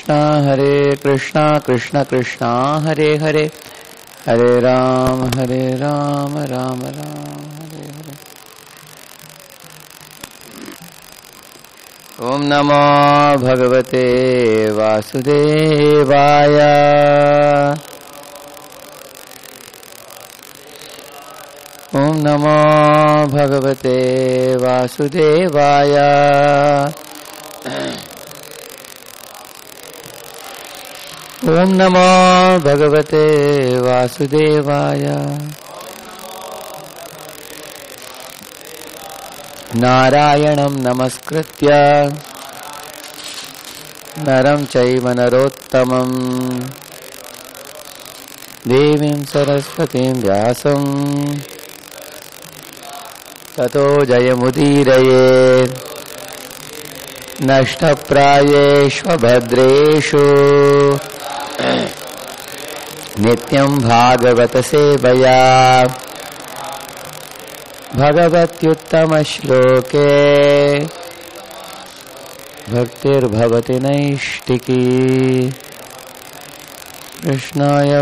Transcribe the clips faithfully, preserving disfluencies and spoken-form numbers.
Krishna, Hare Krishna, Krishna Krishna, Hare Hare, Hare Ram, Hare Ram, Ram Ram, Hare Hare. Om Namo Bhagavate Vasudevaya. Om Namo Bhagavate Vasudevaya. Om Namo Bhagavate Vasudevaya. Narayanam Namaskritya Naram Chaiva Narottamam Devim Saraswatim Vyasam Tato Jayamudiraye Nashtaprayeshva Bhadreshu Nityam Bhagavata Sevaya Bhagavatyuttama Shloke Bhaktir Bhavati Naishtiki Krishnaya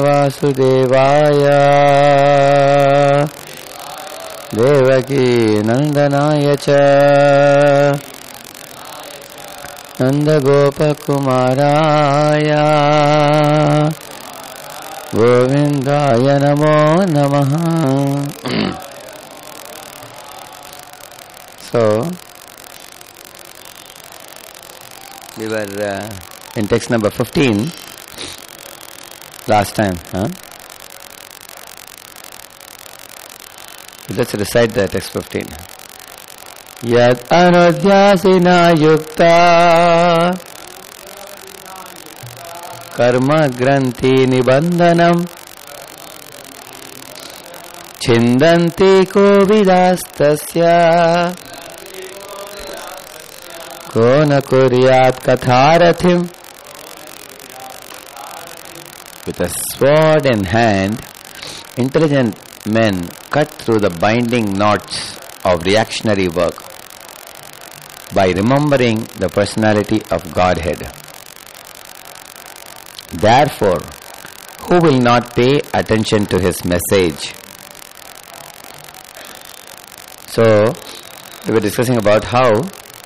Vasudevaya Devaki Nandanaya Cha Nanda Gopa Kumaraya Govindaya Namo Namaha. So, we were uh, in text number fifteen last time. Huh? Let's recite the text fifteen. Yad anodhyasina yukta karma granthi nibandhanam chindanti kovidastasya ko na kuryat katharathim. With a sword in hand, intelligent men cut through the binding knots of reactionary work by remembering the personality of Godhead. Therefore, who will not pay attention to his message? So, we were discussing about how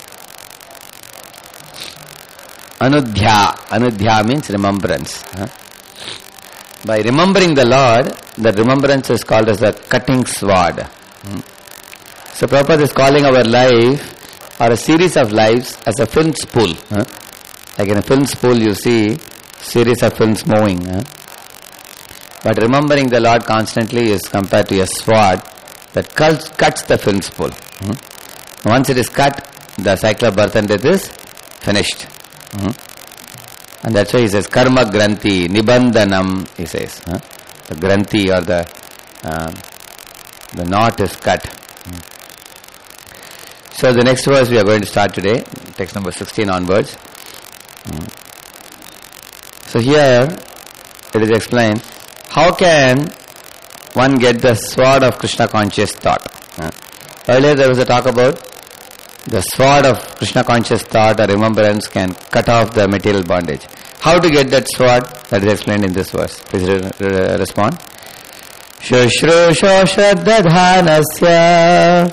Anudhya, Anudhya means remembrance. Huh? By remembering the Lord, the remembrance is called as a cutting sword. Hmm. So Prabhupada is calling our life or a series of lives as a film spool. Huh? Like in a film spool you see series of films moving. Huh? But remembering the Lord constantly is compared to a sword that cuts, cuts the film spool. Hmm? Once it is cut, the cycle of birth and death is finished. Hmm? And that's why he says karma granthi nibandhanam, he says. Huh? The granthi or the uh, the knot is cut. Hmm. So the next verse we are going to start today, text number sixteen onwards. Hmm. So here it is explained, how can one get the sword of Krishna conscious thought? Huh? Earlier there was a talk about the sword of Krishna conscious thought or remembrance can cut off the material bondage. How to get that sword? That is explained in this verse. Please re- re- respond. Shushrusho shraddhadhanasya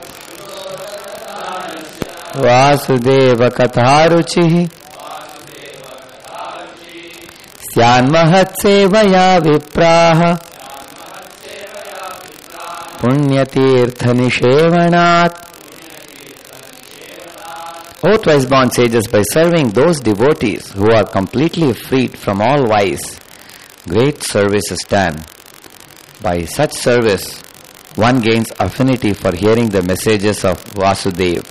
Vasudeva katharuchi Syan mahatsevaya vipraha Punyatirtha nishevanat. O twice born sages, by serving those devotees who are completely freed from all vice, great service is done. By such service, one gains affinity for hearing the messages of Vasudeva.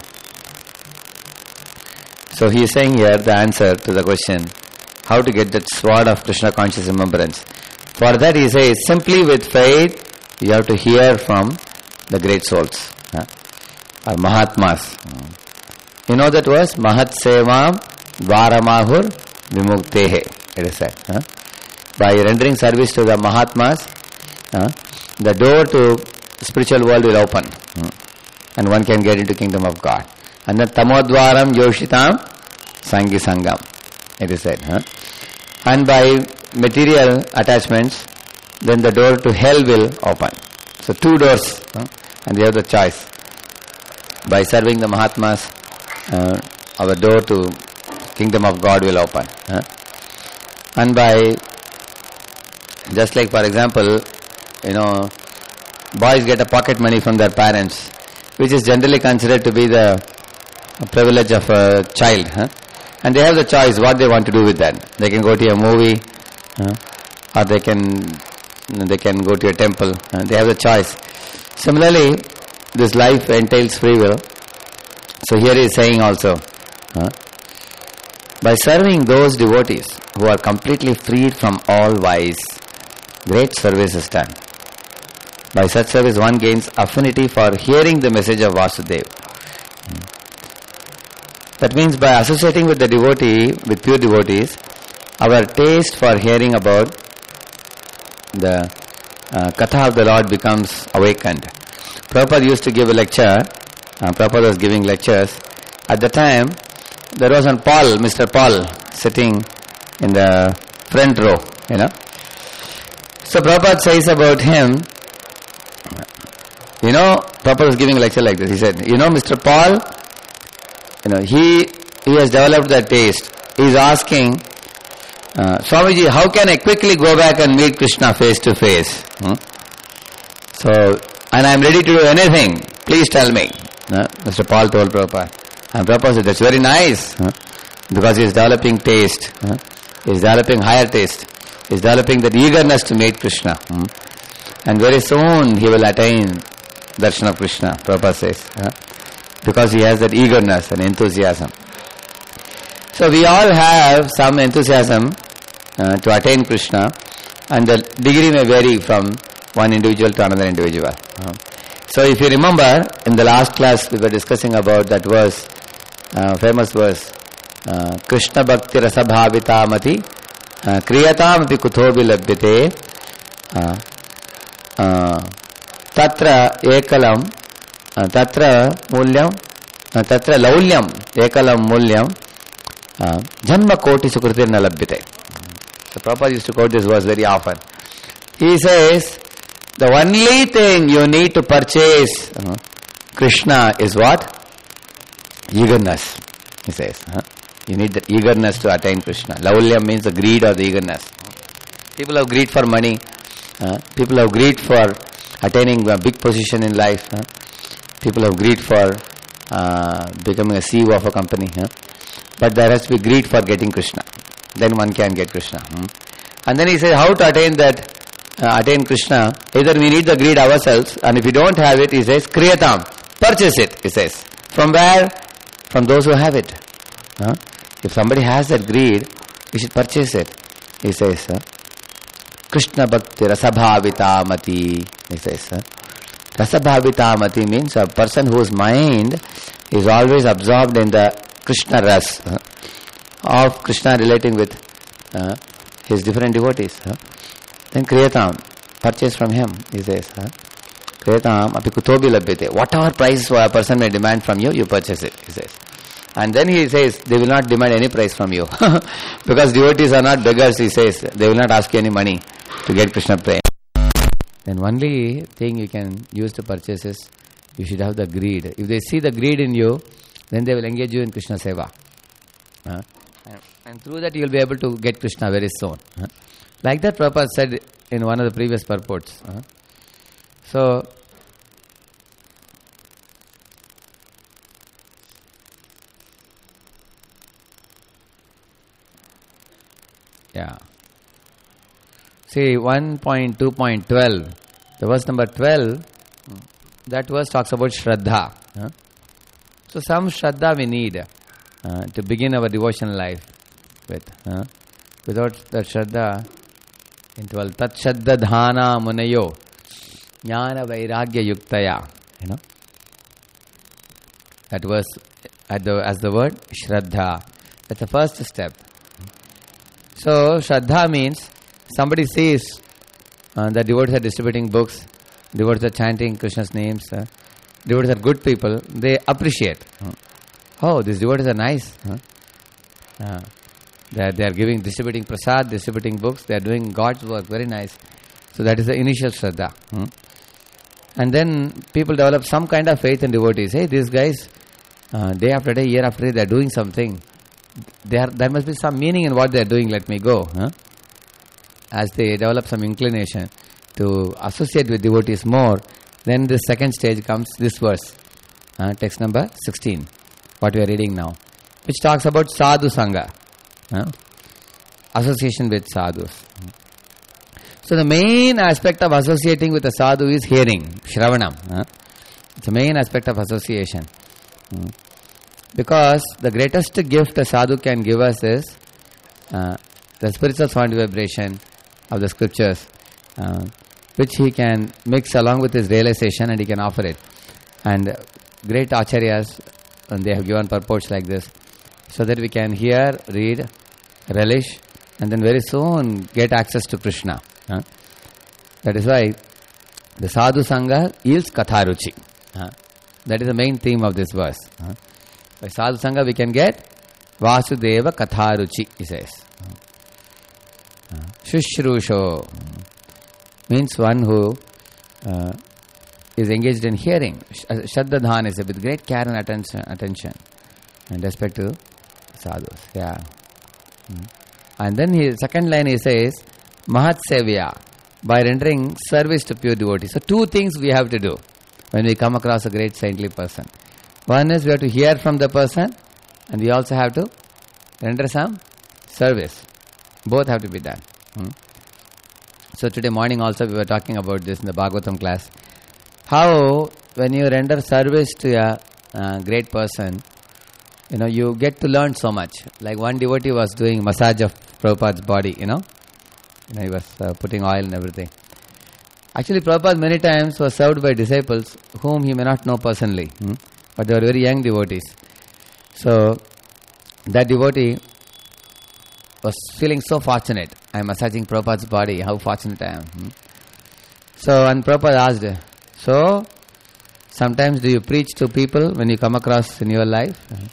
So he is saying here the answer to the question, how to get that sword of Krishna conscious remembrance. For that he says, simply with faith, you have to hear from the great souls, huh? or Mahatmas. You know that verse? Mahat Sevam Dvaramahur Vimuktehe. It is said. Huh? By rendering service to the Mahatmas, huh, the door to spiritual world will open. Hmm. And one can get into kingdom of God. And then Tamodvaram Yoshitam Sangi Sangam. It is said. Huh? and by material attachments, then the door to hell will open. So two doors, huh? And we have the choice. By serving the Mahatmas, uh, our door to kingdom of God will open. Huh? And by, just like for example, you know, boys get a pocket money from their parents, which is generally considered to be the privilege of a child. Huh? And they have the choice what they want to do with that. They can go to a movie, huh? Or they can they can go to a temple. Huh? They have the choice. Similarly, this life entails free will. So here he is saying also, huh? By serving those devotees who are completely freed from all vice, great service is done. By such service one gains affinity for hearing the message of Vasudeva. That means by associating with the devotee, with pure devotees, our taste for hearing about the uh, Katha of the Lord becomes awakened. Prabhupada used to give a lecture. Uh, Prabhupada was giving lectures. At the time, there was one Paul, Mister Paul, sitting in the front row, you know. So Prabhupada says about him, you know, Prabhupada was giving a lecture like this. He said, you know, Mister Paul, you know, he he has developed that taste. He is asking, uh, Swamiji, how can I quickly go back and meet Krishna face to face? Hmm? So, and I am ready to do anything. Please tell me. Uh, Mister Paul told Prabhupada. And Prabhupada said, that's very nice. Huh? Because he is developing taste. Huh? He is developing higher taste. He is developing that eagerness to meet Krishna. Hmm? And very soon he will attain darshan of Krishna, Prabhupada says. Huh? Because he has that eagerness and enthusiasm. So we all have some enthusiasm uh, to attain Krishna, and the degree may vary from one individual to another individual. Uh, so if you remember, in the last class we were discussing about that verse, uh, famous verse, uh, Krishna Bhakti Rasa Bhavita Mati uh, Kriyatam Api Kuthobi Labhyate uh, uh, Tatra Ekalam uh, Tatra Mulyam uh, Tatra Laulyam Ekalam Mulyam uh, Janma Koti Sukritir Na Labhyate. So Prabhupada used to quote this verse very often. He says, the only thing you need to purchase uh, Krishna is what? Eagerness, he says. Huh? You need the eagerness to attain Krishna. Laulyam means the greed or the eagerness. People have greed for money. Uh, people have greed for attaining a big position in life. Huh? People have greed for uh, becoming a C E O of a company. Huh? But there has to be greed for getting Krishna. Then one can get Krishna. Hmm? And then he says how to attain that, uh, attain Krishna. Either we need the greed ourselves, and if we don't have it, he says, Kriyatam, purchase it, he says. From where? From those who have it. Huh? If somebody has that greed, we should purchase it. He says, huh? Krishna Bhakti Rasabhavita Mati, he says. Huh? Rasabhavita Mati means a person whose mind is always absorbed in the Krishna Ras, huh? of Krishna relating with uh, his different devotees. Huh? Then Kriyatam, purchase from him, he says. Huh? Kriyatam api kutobi labhyate. Whatever price a person may demand from you, you purchase it, he says. And then he says, they will not demand any price from you. Because devotees are not beggars, he says. They will not ask you any money to get Krishna prema. Then only thing you can use to purchase is, you should have the greed. If they see the greed in you, then they will engage you in Krishna Seva. Uh, and, and through that you will be able to get Krishna very soon. Uh, like that Prabhupada said in one of the previous purports. Uh, so, yeah. See, one point two point twelve, the verse number twelve, that verse talks about Shraddha. Uh, so some Shraddha we need uh, to begin our devotional life with. Uh, without that Shraddha, in twelve, Tat Shraddha Dhana Munayo Jnana Vairagya Yuktaya. You know? That verse, at the, as the word Shraddha. That's the first step. So, Shraddha means somebody sees uh, that devotees are distributing books, devotees are chanting Krishna's names, uh, devotees are good people, they appreciate. Uh, oh, these devotees are nice. Uh, uh, They are, they are giving, distributing prasad, distributing books. They are doing God's work. Very nice. So that is the initial Shraddha. Hmm? And then people develop some kind of faith in devotees. Hey, these guys, uh, day after day, year after day, they are doing something. They are, there must be some meaning in what they are doing. Let me go. Huh? As they develop some inclination to associate with devotees more, then the second stage comes this verse, uh, text number sixteen, what we are reading now, which talks about sadhu sangha, uh, association with sadhus. So the main aspect of associating with a sadhu is hearing, shravanam. Uh, it's the main aspect of association. Mm. Because the greatest gift a sadhu can give us is uh, the spiritual sound vibration of the scriptures, uh, which he can mix along with his realization and he can offer it. And great acharyas, and they have given purports like this, so that we can hear, read, relish, and then very soon get access to Krishna. Huh? That is why the sadhu sangha yields katharuchi. Huh? That is the main theme of this verse. Huh? By sadhu sangha we can get Vasudeva katharuchi, he says. Uh, Shushrusho means one who uh, is engaged in hearing. Shraddhadhan is with great care and attention, attention and respect to sadhus. Yeah. Mm. And then his second line he says, Mahat Sevya, by rendering service to pure devotees. So two things we have to do when we come across a great saintly person. One is we have to hear from the person, and we also have to render some service. Both have to be done. Hmm. So today morning also we were talking about this in the Bhagavatam class. How when you render service to a uh, great person, you know, you get to learn so much. Like one devotee was doing massage of Prabhupada's body, you know. You know, he was uh, putting oil and everything. Actually, Prabhupada many times was served by disciples whom he may not know personally. Hmm? But they were very young devotees. So, that devotee was feeling so fortunate. I am massaging Prabhupada's body, how fortunate I am. Hmm? So, and Prabhupada asked, so, sometimes do you preach to people when you come across in your life? Hmm?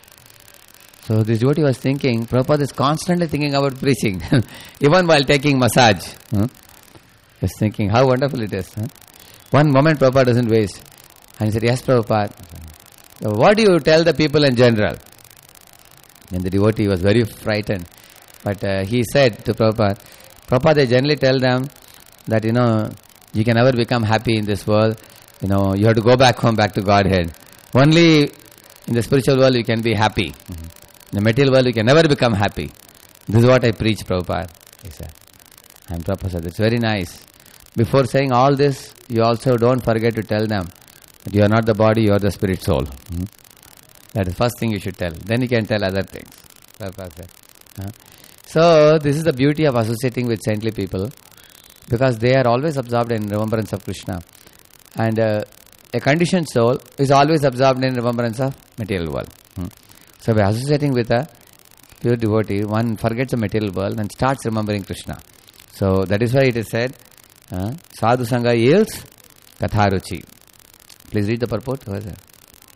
So, this devotee was thinking, Prabhupada is constantly thinking about preaching, even while taking massage. Hmm? He was thinking, how wonderful it is. Huh? One moment Prabhupada doesn't waste. And he said, yes, Prabhupada. So what do you tell the people in general? And the devotee was very frightened. But uh, he said to Prabhupada, Prabhupada, I generally tell them that, you know, you can never become happy in this world. You know, you have to go back home, back to Godhead. Only in the spiritual world you can be happy. Mm-hmm. In the material world you can never become happy. This is what I preach, Prabhupada, he said. And Prabhupada said, it's very nice. Before saying all this, you also don't forget to tell them that you are not the body, you are the spirit soul. Hmm? That is the first thing you should tell. Then you can tell other things. Prabhupada said. Huh? So, this is the beauty of associating with saintly people, because they are always absorbed in remembrance of Krishna. And uh, a conditioned soul is always absorbed in remembrance of material world. Hmm? So, by associating with a pure devotee, one forgets the material world and starts remembering Krishna. So, that is why it is said, uh, Sadhu Sangha yields Katharuchi. Please read the purport. What is it?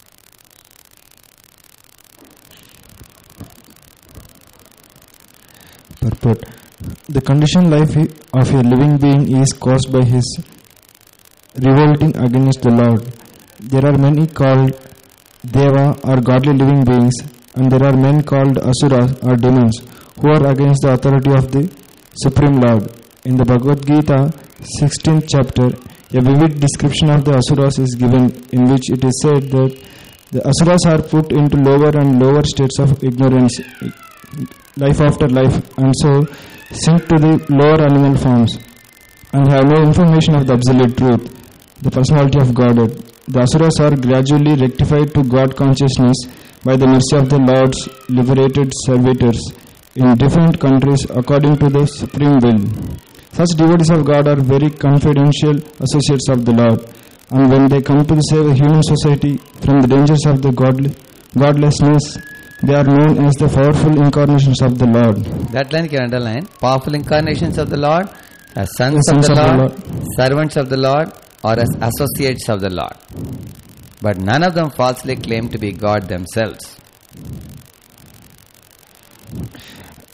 Purport. The conditioned life of a living being is caused by his revolting against the Lord. There are many called Deva or godly living beings, and there are men called Asuras or demons who are against the authority of the Supreme Lord. In the Bhagavad Gita, sixteenth chapter, a vivid description of the Asuras is given, in which it is said that the Asuras are put into lower and lower states of ignorance, life after life, and so sink to the lower animal forms, and have no information of the absolute truth, the personality of Godhead. The Asuras are gradually rectified to God consciousness by the mercy of the Lord's liberated servitors in different countries according to the supreme will. Such devotees of God are very confidential associates of the Lord, and when they come to save the human society from the dangers of the godly, godlessness, they are known as the powerful incarnations of the Lord. That line you can underline. Powerful incarnations of the Lord, as sons, the sons of, the, of Lord, the Lord, servants of the Lord, or as associates of the Lord. But none of them falsely claim to be God themselves.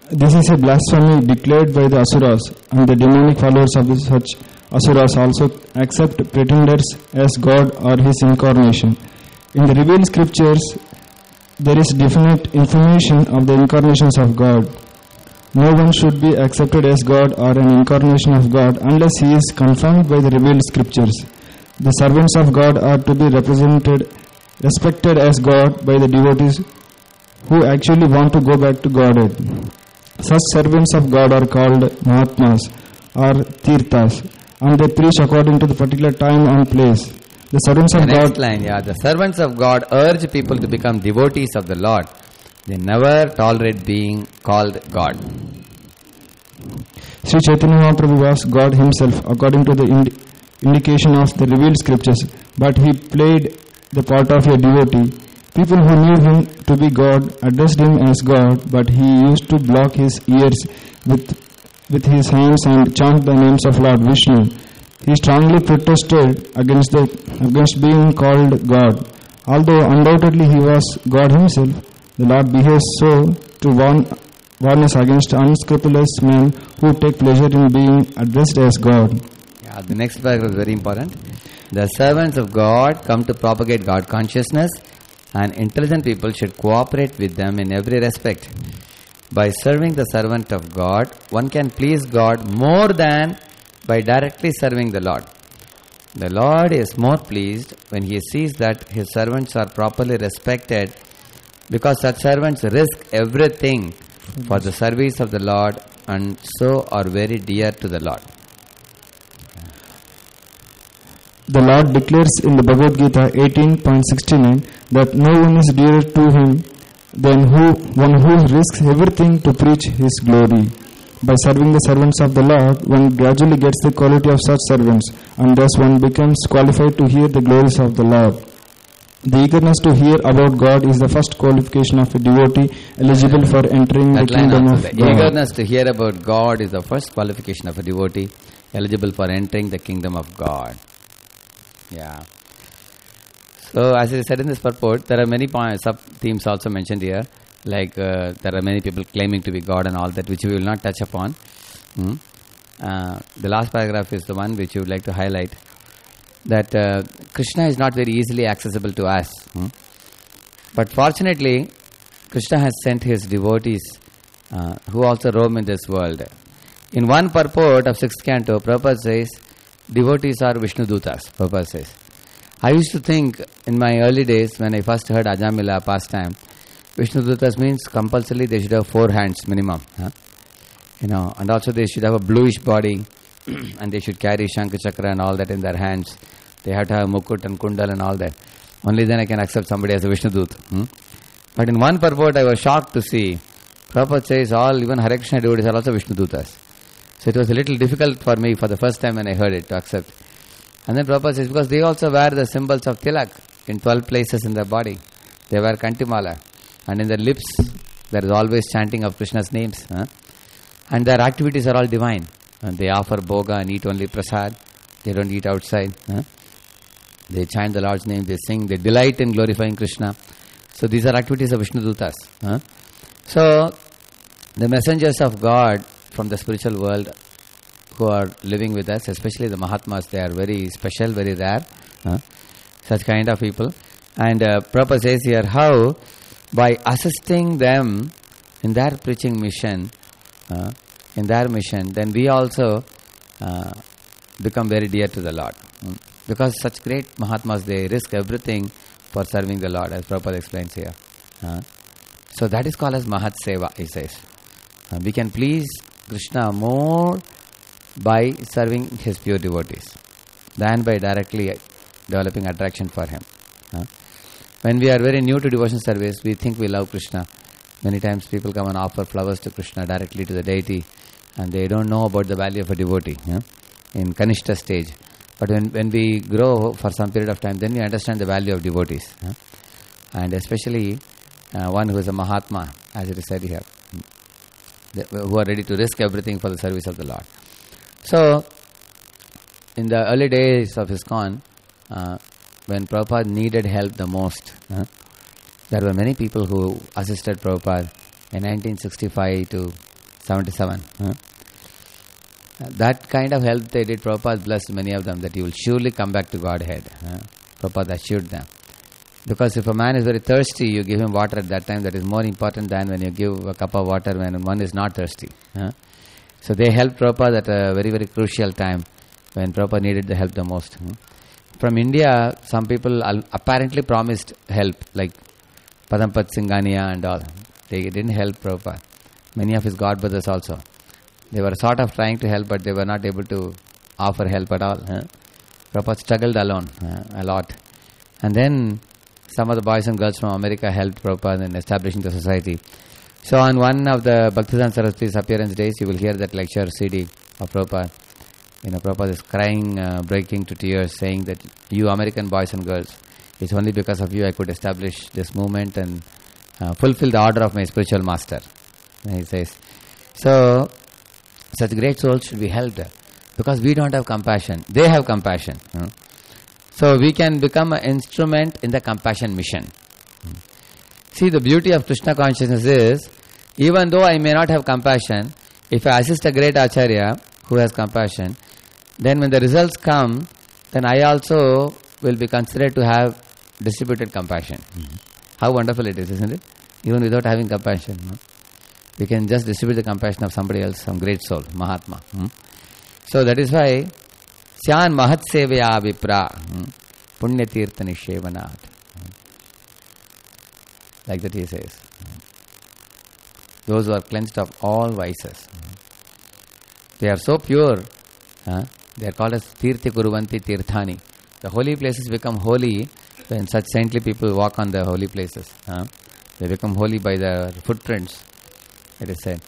This is a blasphemy declared by the Asuras, and the demonic followers of the such Asuras also accept pretenders as God or his incarnation. In the revealed scriptures, there is definite information of the incarnations of God. No one should be accepted as God or an incarnation of God unless he is confirmed by the revealed scriptures. The servants of God are to be represented, respected as God by the devotees who actually want to go back to Godhead. Such servants of God are called Mahatmas or Tirthas, and they preach according to the particular time and place. The servants of the next God. line, yeah, the servants of God urge people to become devotees of the Lord. They never tolerate being called God. Sri Chaitanya Mahaprabhu was God himself according to the indi- indication of the revealed scriptures, but he played the part of a devotee. People who knew him to be God addressed him as God, but he used to block his ears with, with his hands and chant the names of Lord Vishnu. He strongly protested against, the, against being called God. Although undoubtedly he was God himself, the Lord behaves so to warn, warn us against unscrupulous men who take pleasure in being addressed as God. Yeah, the next paragraph is very important. The servants of God come to propagate God consciousness, and intelligent people should cooperate with them in every respect. By serving the servant of God, one can please God more than by directly serving the Lord. The Lord is more pleased when he sees that his servants are properly respected, because such servants risk everything for the service of the Lord and so are very dear to the Lord. The Lord declares in the Bhagavad Gita eighteen point sixty-nine that no one is dearer to him than who, one who risks everything to preach his glory. By serving the servants of the Lord, one gradually gets the quality of such servants, and thus one becomes qualified to hear the glories of the Lord. The eagerness to hear about God is the first qualification of a devotee eligible for entering that the kingdom of the God. Eagerness to hear about God is the first qualification of a devotee eligible for entering the kingdom of God. Yeah. So, as I said in this purport, there are many points, sub-themes also mentioned here, like uh, there are many people claiming to be God and all that, which we will not touch upon. Hmm? Uh, the last paragraph is the one which you would like to highlight, that uh, Krishna is not very easily accessible to us. Hmm? But fortunately, Krishna has sent his devotees uh, who also roam in this world. In one purport of sixth canto, Prabhupada says, devotees are Vishnu Dutas, Prabhupada says. I used to think in my early days when I first heard Ajamila pastime, Vishnu Dutas means compulsorily they should have four hands minimum. Huh? You know, and also they should have a bluish body and they should carry Shankha Chakra and all that in their hands. They have to have Mukut and Kundal and all that. Only then I can accept somebody as a Vishnu Dut. Hmm? But in one purport I was shocked to see Prabhupada says all, even Hare Krishna devotees are also Vishnu Dutas. So it was a little difficult for me for the first time when I heard it to accept. And then Prabhupada says, because they also wear the symbols of tilak in twelve places in their body. They wear Kantimala. And in their lips, there is always chanting of Krishna's names. Huh? And their activities are all divine. And they offer bhoga and eat only prasad. They don't eat outside. Huh? They chant the Lord's name, they sing, they delight in glorifying Krishna. So these are activities of Vishnu Dutas. Huh? So, the messengers of God from the spiritual world who are living with us, especially the Mahatmas, they are very special, very rare. Huh? Such kind of people. And uh, Prabhupada says here how by assisting them in their preaching mission, uh, in their mission, then we also uh, become very dear to the Lord. Mm. Because such great Mahatmas, they risk everything for serving the Lord, as Prabhupada explains here. Uh, so that is called as Mahat Seva, he says. Uh, we can please Krishna more by serving his pure devotees than by directly developing attraction for him. Uh, when we are very new to devotion service, we think we love Krishna. Many times people come and offer flowers to Krishna directly to the deity, and they don't know about the value of a devotee yeah, in Kanishta stage. But when, when we grow for some period of time, then we understand the value of devotees. Yeah? And especially uh, one who is a Mahatma, as it is said here, who are ready to risk everything for the service of the Lord. So, in the early days of ISKCON, uh, when Prabhupada needed help the most, uh, there were many people who assisted Prabhupada in nineteen sixty-five to seventy-seven. Huh? That kind of help they did, Prabhupada blessed many of them that you will surely come back to Godhead. Huh? Prabhupada assured them. Because if a man is very thirsty, you give him water at that time, that is more important than when you give a cup of water when one is not thirsty. Huh? So they helped Prabhupada at a very, very crucial time when Prabhupada needed the help the most. Hmm? From India, some people apparently promised help, like Padampat Singhania and all. They didn't help Prabhupada. Many of his god brothers also. They were sort of trying to help, but they were not able to offer help at all. Huh? Prabhupada struggled alone uh, a lot. And then some of the boys and girls from America helped Prabhupada in establishing the society. So on one of the Bhaktisiddhanta Saraswati's appearance days, you will hear that lecture C D of Prabhupada. You know, Prabhupada is crying, uh, breaking to tears, saying that you American boys and girls, it's only because of you I could establish this movement and uh, fulfill the order of my spiritual master. And he says, so such great souls should be helped because we don't have compassion. They have compassion. Hmm? So we can become an instrument in the compassion mission. Hmm. See, the beauty of Krishna consciousness is, even though I may not have compassion, if I assist a great Acharya who has compassion, then when the results come, then I also will be considered to have distributed compassion. Mm-hmm. How wonderful it is, isn't it? Even without having compassion. No? We can just distribute the compassion of somebody else, some great soul, Mahatma. Hmm? So that is why Syan Mahat Sevaya Vipra Punya Tirtha Nishevanat. Like that he says. Those who are cleansed of all vices. They are so pure. Huh? They are called as Tirthi Kuruvanti Tirthani. The holy places become holy when such saintly people walk on the holy places. Huh? They become holy by their footprints, it is said.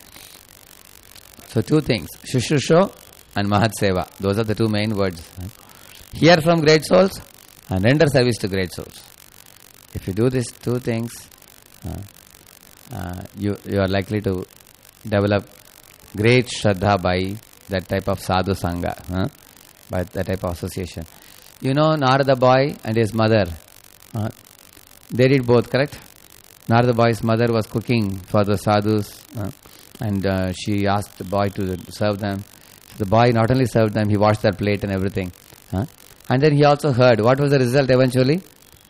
So two things, Shushusho and Mahat Seva. Those are the two main words. Huh? Hear from great souls and render service to great souls. If you do these two things, uh, uh, you, you are likely to develop great Shraddha by that type of sadhu sangha, huh? By that type of association. You know Narada boy and his mother, uh, they did both, correct? Narada boy's mother was cooking for the sadhus uh, and uh, she asked the boy to serve them. So the boy not only served them, he washed their plate and everything. Huh? And then he also heard. What was the result eventually?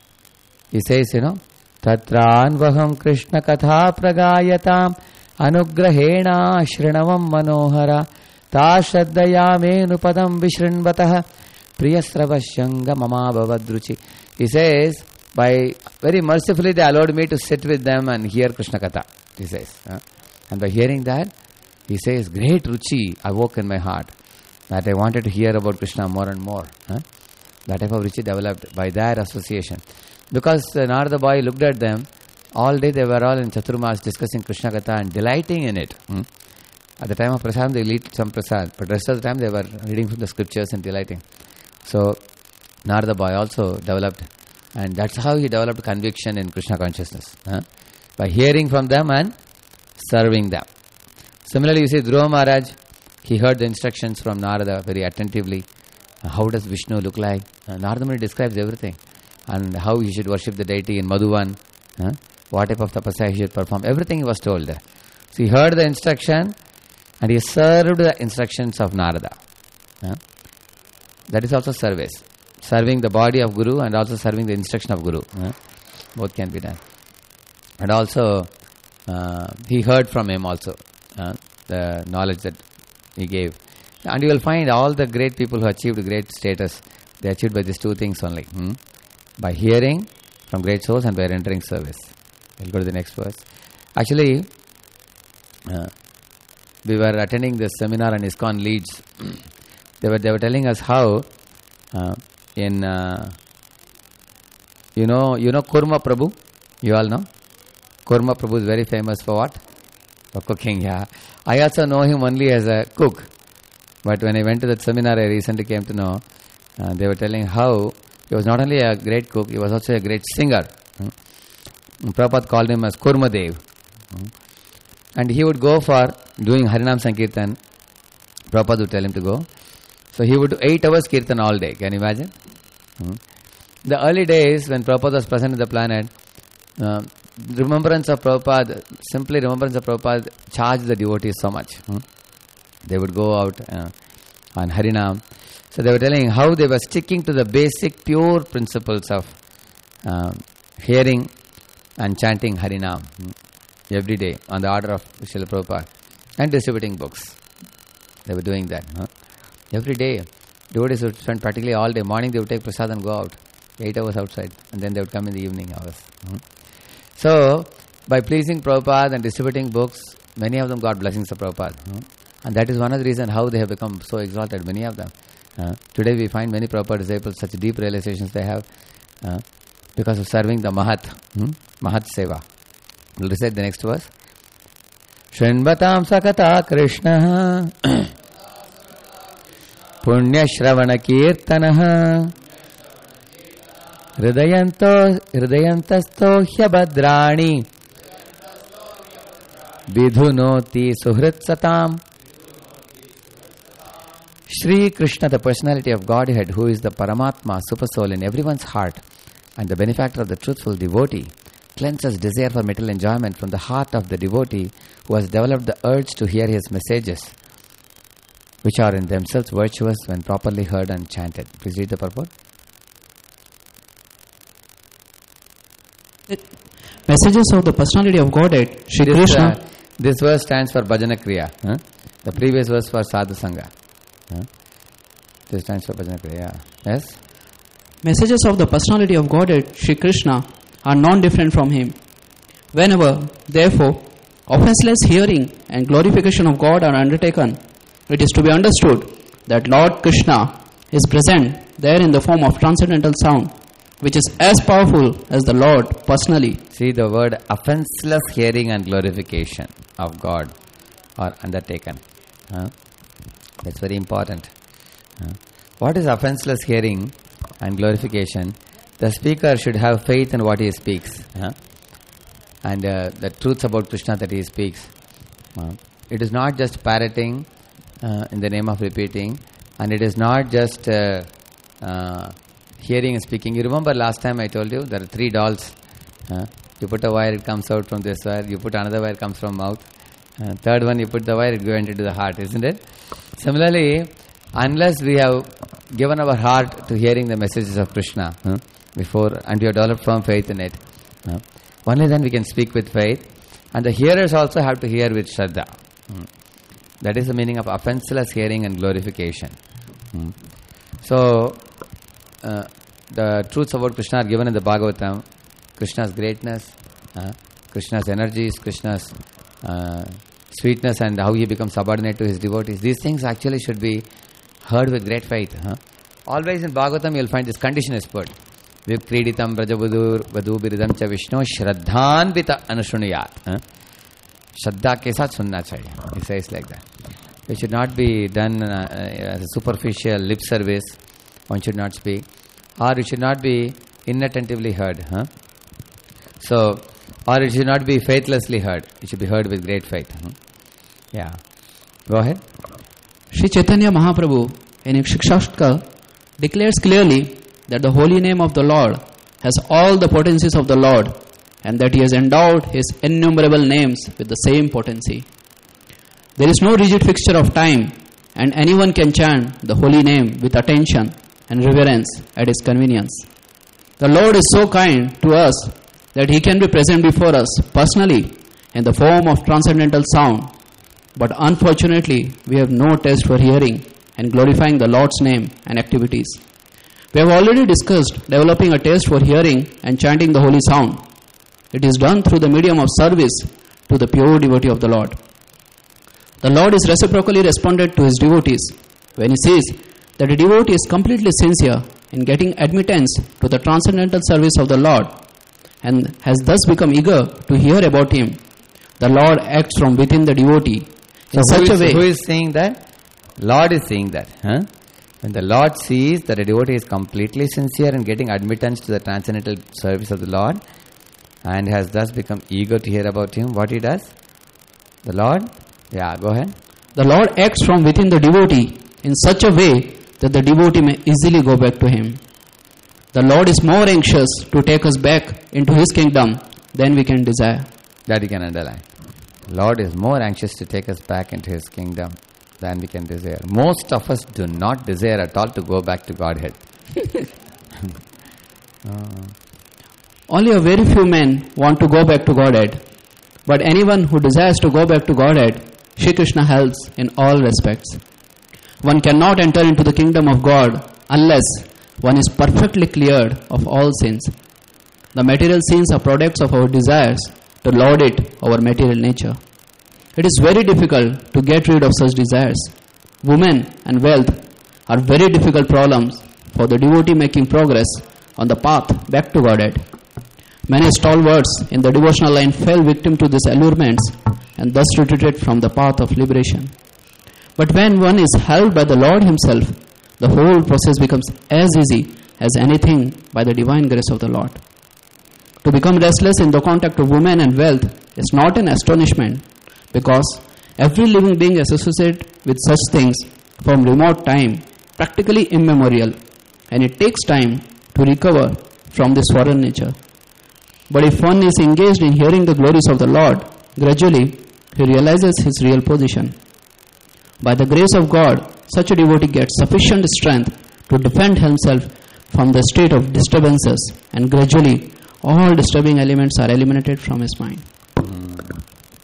He says, you know, Tatranvaham Krishna Katha Pragayatam Anugrahena Shrinavam Manohara Ta Shraddayame Nupadam Vishrinvataha Priyasravashyanga Mama Bhavadruchi. He says, by very mercifully they allowed me to sit with them and hear Krishna Katha. He says. Huh? And by hearing that, he says, great Ruchi awoke in my heart. That I wanted to hear about Krishna more and more. Huh? That type of Ruchi developed by their association. Because uh, Narada boy looked at them, all day they were all in Chaturmas discussing Krishna Katha and delighting in it. Hmm? At the time of Prasad, they eat some Prasad, but rest of the time they were reading from the scriptures and delighting. So, Narada boy also developed, and that's how he developed conviction in Krishna consciousness. Huh? By hearing from them and serving them. Similarly, you see Dhruva Maharaj, he heard the instructions from Narada very attentively. Uh, how does Vishnu look like? Uh, Narada Muni describes everything. And how he should worship the deity in Madhuvan. Huh? What type of tapasya he should perform. Everything he was told there. So he heard the instruction and he served the instructions of Narada. Huh? That is also service. Serving the body of Guru and also serving the instruction of Guru. Huh? Both can be done. And also, uh, he heard from him also uh, the knowledge that he gave. And you will find all the great people who achieved great status, they achieved by these two things only. Hmm? By hearing from great souls and by rendering service. We'll go to the next verse. Actually, uh, we were attending this seminar in ISKCON Leeds. They were they were telling us how uh, in uh, you know you know Kurma Prabhu, you all know. Kurma Prabhu is very famous for what? For cooking. Yeah, I also know him only as a cook. But when I went to that seminar, I recently came to know. Uh, they were telling how he was not only a great cook, he was also a great singer. Hmm. Prabhupada called him as Kurma Dev. Hmm. And he would go for doing Harinam Sankirtan. Prabhupada would tell him to go. So he would do eight hours Kirtan all day. Can you imagine? Hmm. The early days when Prabhupada was present in the planet, uh, remembrance of Prabhupada, simply remembrance of Prabhupada charged the devotees so much. Hmm? They would go out uh, on Harinam. So they were telling how they were sticking to the basic pure principles of uh, hearing and chanting Harinam hmm, every day on the order of Srila Prabhupada and distributing books. They were doing that. Huh? Every day, devotees would spend practically all day. Morning they would take prasad and go out. Eight hours outside. And then they would come in the evening hours. Hmm? So, by pleasing Prabhupada and distributing books, many of them got blessings of Prabhupada. Hmm? And that is one of the reasons how they have become so exalted, many of them. Uh, today we find many Prabhupada disciples, such deep realizations they have uh, because of serving the Mahat, hmm? Mahat Seva. We'll recite the next verse. Shrinvatam Sakata Krishna Punya Shravana Kirtanaha Hridayanto Hridayantasto Hyabadrani Vidhunoti Suhrit Satam. Shri Krishna, the personality of Godhead, who is the Paramatma, super soul in everyone's heart, and the benefactor of the truthful devotee, cleanses desire for material enjoyment from the heart of the devotee who has developed the urge to hear his messages, which are in themselves virtuous when properly heard and chanted. Please read the purport. Messages of the personality of Godhead, Shri this, Krishna. Uh, this verse stands for Bhajana Kriya. Huh? The previous verse for Sadhu Sangha. Huh? This stands for Bhajana Kriya. Yes? Messages of the personality of Godhead, Shri Krishna, are non-different from Him. Whenever, therefore, offenseless hearing and glorification of God are undertaken, it is to be understood that Lord Krishna is present there in the form of transcendental sound, which is as powerful as the Lord personally. See, the word offenseless hearing and glorification of God are undertaken. Huh? That's very important. Huh? What is offenseless hearing and glorification? The speaker should have faith in what he speaks. Huh? And uh, the truths about Krishna that he speaks. Uh, it is not just parroting uh, in the name of repeating, and it is not just uh, uh, hearing and speaking. You remember last time I told you there are three dolls. Uh, you put a wire, it comes out from this wire. You put another wire, it comes from mouth. Uh, third one, you put the wire, it goes into the heart, isn't it? Similarly, unless we have given our heart to hearing the messages of Krishna huh, before, and we have developed firm faith in it, uh, only then we can speak with faith. And the hearers also have to hear with Shraddha. Hmm. That is the meaning of offenseless hearing and glorification. Hmm. So, uh, the truths about Krishna are given in the Bhagavatam. Krishna's greatness, uh, Krishna's energies, Krishna's uh, sweetness, and how he becomes subordinate to his devotees. These things actually should be heard with great faith. Huh? Always in Bhagavatam you will find this condition is put. Vikriditam brajabudur vadubiridam cha vishnu shraddhanvita anushuniyat. Shraddha ke saath sunna chahiye. He says like that. It should not be done uh, as a superficial lip service. One should not speak. Or it should not be inattentively heard. Huh? So, or it should not be faithlessly heard. It should be heard with great faith. Huh? Yeah. Go ahead. Sri Chaitanya Mahaprabhu in Shikshashtka declares clearly that the holy name of the Lord has all the potencies of the Lord, and that He has endowed His innumerable names with the same potency. There is no rigid fixture of time, and anyone can chant the holy name with attention and reverence at his convenience. The Lord is so kind to us that He can be present before us personally in the form of transcendental sound, but unfortunately we have no taste for hearing and glorifying the Lord's name and activities. We have already discussed developing a taste for hearing and chanting the holy sound. It is done through the medium of service to the pure devotee of the Lord. The Lord is reciprocally responded to His devotees when He says that a devotee is completely sincere in getting admittance to the transcendental service of the Lord and has thus become eager to hear about Him. The Lord acts from within the devotee in so such is, a way. Who is saying that? Lord is saying that. Huh? When the Lord sees that a devotee is completely sincere in getting admittance to the transcendental service of the Lord and has thus become eager to hear about Him, what He does? The Lord? Yeah, go ahead. The Lord acts from within the devotee in such a way that the devotee may easily go back to Him. The Lord is more anxious to take us back into His kingdom then we can desire. That you can underline. Lord is more anxious to take us back into His kingdom than we can desire. Most of us do not desire at all to go back to Godhead. uh. Only a very few men want to go back to Godhead. But anyone who desires to go back to Godhead, Shri Krishna helps in all respects. One cannot enter into the kingdom of God unless one is perfectly cleared of all sins. The material sins are products of our desires to laudate our material nature. It is very difficult to get rid of such desires. Women and wealth are very difficult problems for the devotee making progress on the path back to Godhead. Many stalwarts in the devotional line fell victim to these allurements and thus retreated from the path of liberation. But when one is held by the Lord Himself, the whole process becomes as easy as anything by the divine grace of the Lord. To become restless in the contact of women and wealth is not an astonishment, because every living being is associated with such things from remote time, practically immemorial, and it takes time to recover from this foreign nature. But if one is engaged in hearing the glories of the Lord, gradually he realizes his real position. By the grace of God, such a devotee gets sufficient strength to defend himself from the state of disturbances, and gradually all disturbing elements are eliminated from his mind. Mm.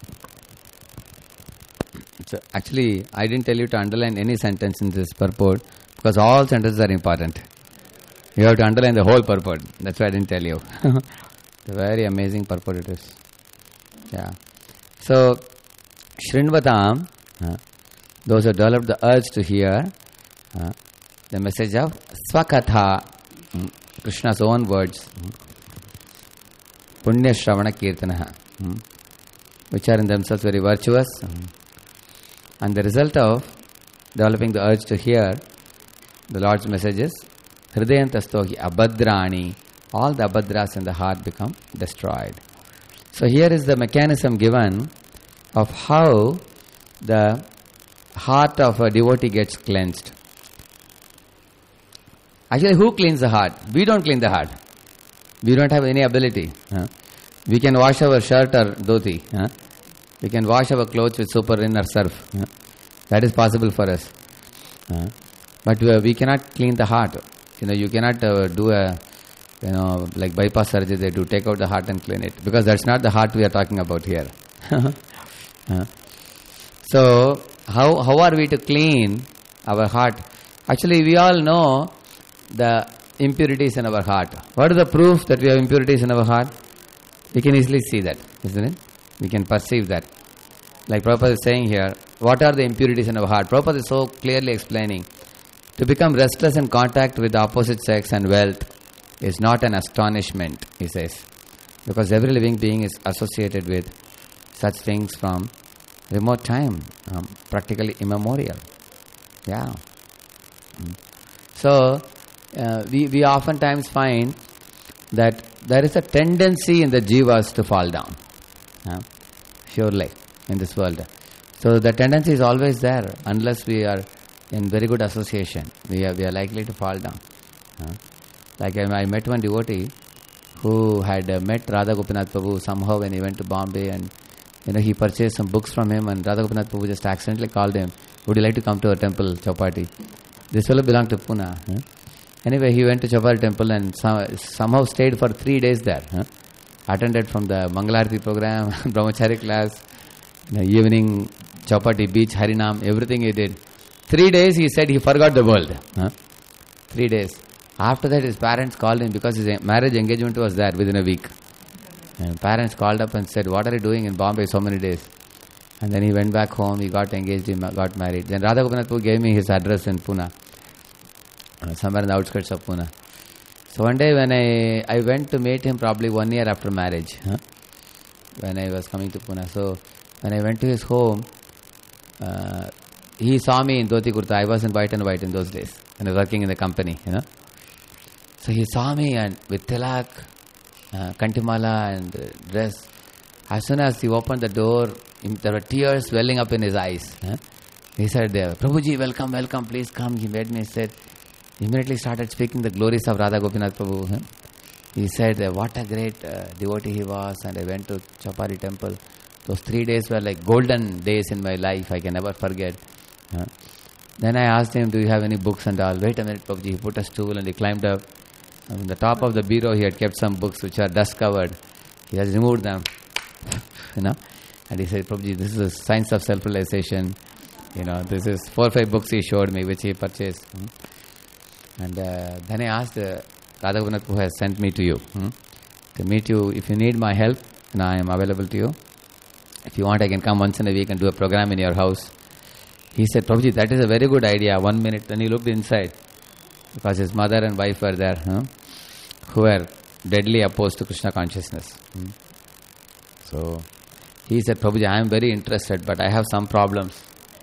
So actually, I didn't tell you to underline any sentence in this purport because all sentences are important. You have to underline the whole purport. That's why I didn't tell you. It's a very amazing purport it is. Yeah. So, Shrinvatam, uh, those who develop the urge to hear uh, the message of Swakatha, um, Krishna's own words, um, Punya Shravana Kirtanaha, um, which are in themselves very virtuous. Um, and the result of developing the urge to hear the Lord's messages, Hridayantastohi Abhadrani, all the abhadras in the heart become destroyed. So here is the mechanism given of how the heart of a devotee gets cleansed. Actually, who cleans the heart? We don't clean the heart. We don't have any ability. Huh? We can wash our shirt or dhoti. Huh? We can wash our clothes with super rin or surf. Huh? That is possible for us. Huh? But uh, we cannot clean the heart. You know, you cannot uh, do a You know, like bypass surgery, they do take out the heart and clean it. Because that's not the heart we are talking about here. uh, so, how how are we to clean our heart? Actually, we all know the impurities in our heart. What is the proof that we have impurities in our heart? We can easily see that, isn't it? We can perceive that. Like Prabhupada is saying here, what are the impurities in our heart? Prabhupada is so clearly explaining. To become restless in contact with the opposite sex and wealth is not an astonishment, he says, because every living being is associated with such things from remote time, um, practically immemorial. Yeah. Mm. So, uh, we, we oftentimes find that there is a tendency in the jivas to fall down, uh, surely, in this world. So, the tendency is always there, unless we are in very good association. We are, we are likely to fall down. Uh, Like I, I met one devotee who had uh, met Radha Gopinath Prabhu somehow when he went to Bombay, and you know he purchased some books from him, and Radha Gopinath Prabhu just accidentally called him, would you like to come to our temple, Chowpatty? This fellow belonged to Pune. Huh? Anyway, he went to Chowpatty temple and some, somehow stayed for three days there. Huh? Attended from the Mangalarti program, Brahmachari class, you know, evening, Chowpatty beach, Harinam, everything he did. Three days he said he forgot the world. Huh? Three days. After that, his parents called him because his marriage engagement was there within a week. And parents called up and said, what are you doing in Bombay so many days? And then he went back home, he got engaged, he got married. Then Radha Gopinath Prabhu gave me his address in Pune, somewhere in the outskirts of Pune. So one day when I, I went to meet him probably one year after marriage, huh? when I was coming to Pune. So when I went to his home, uh, he saw me in dhoti kurta. I was in white and white in those days, and I was working in the company, you know. So he saw me and with tilak, uh, kantimala and uh, dress. As soon as he opened the door, in, there were tears welling up in his eyes. Huh? He said, Prabhuji, welcome, welcome, please come. He made me sit. Immediately started speaking the glories of Radha Gopinath Prabhu. Huh? he said, uh, what a great uh, devotee he was, and I went to Chopari temple. Those three days were like golden days in my life, I can never forget. Huh? Then I asked him, do you have any books and all? Wait a minute, Prabhuji. He put a stool and he climbed up. On the top of the bureau, he had kept some books which are dust covered. He has removed them. You know? And he said, Prabhuji, this is the science of self-realization. You know, this is four or five books he showed me, which he purchased. Hmm? And uh, then I asked, uh, Radha Govinath Prabhu has sent me to you. Hmm? To meet you, if you need my help, and I am available to you. If you want, I can come once in a week and do a program in your house. He said, Prabhuji, that is a very good idea. One minute. Then he looked inside. Because his mother and wife were there, huh? Who were deadly opposed to Krishna consciousness. Hmm? So, he said, Prabhuji, I am very interested, but I have some problems.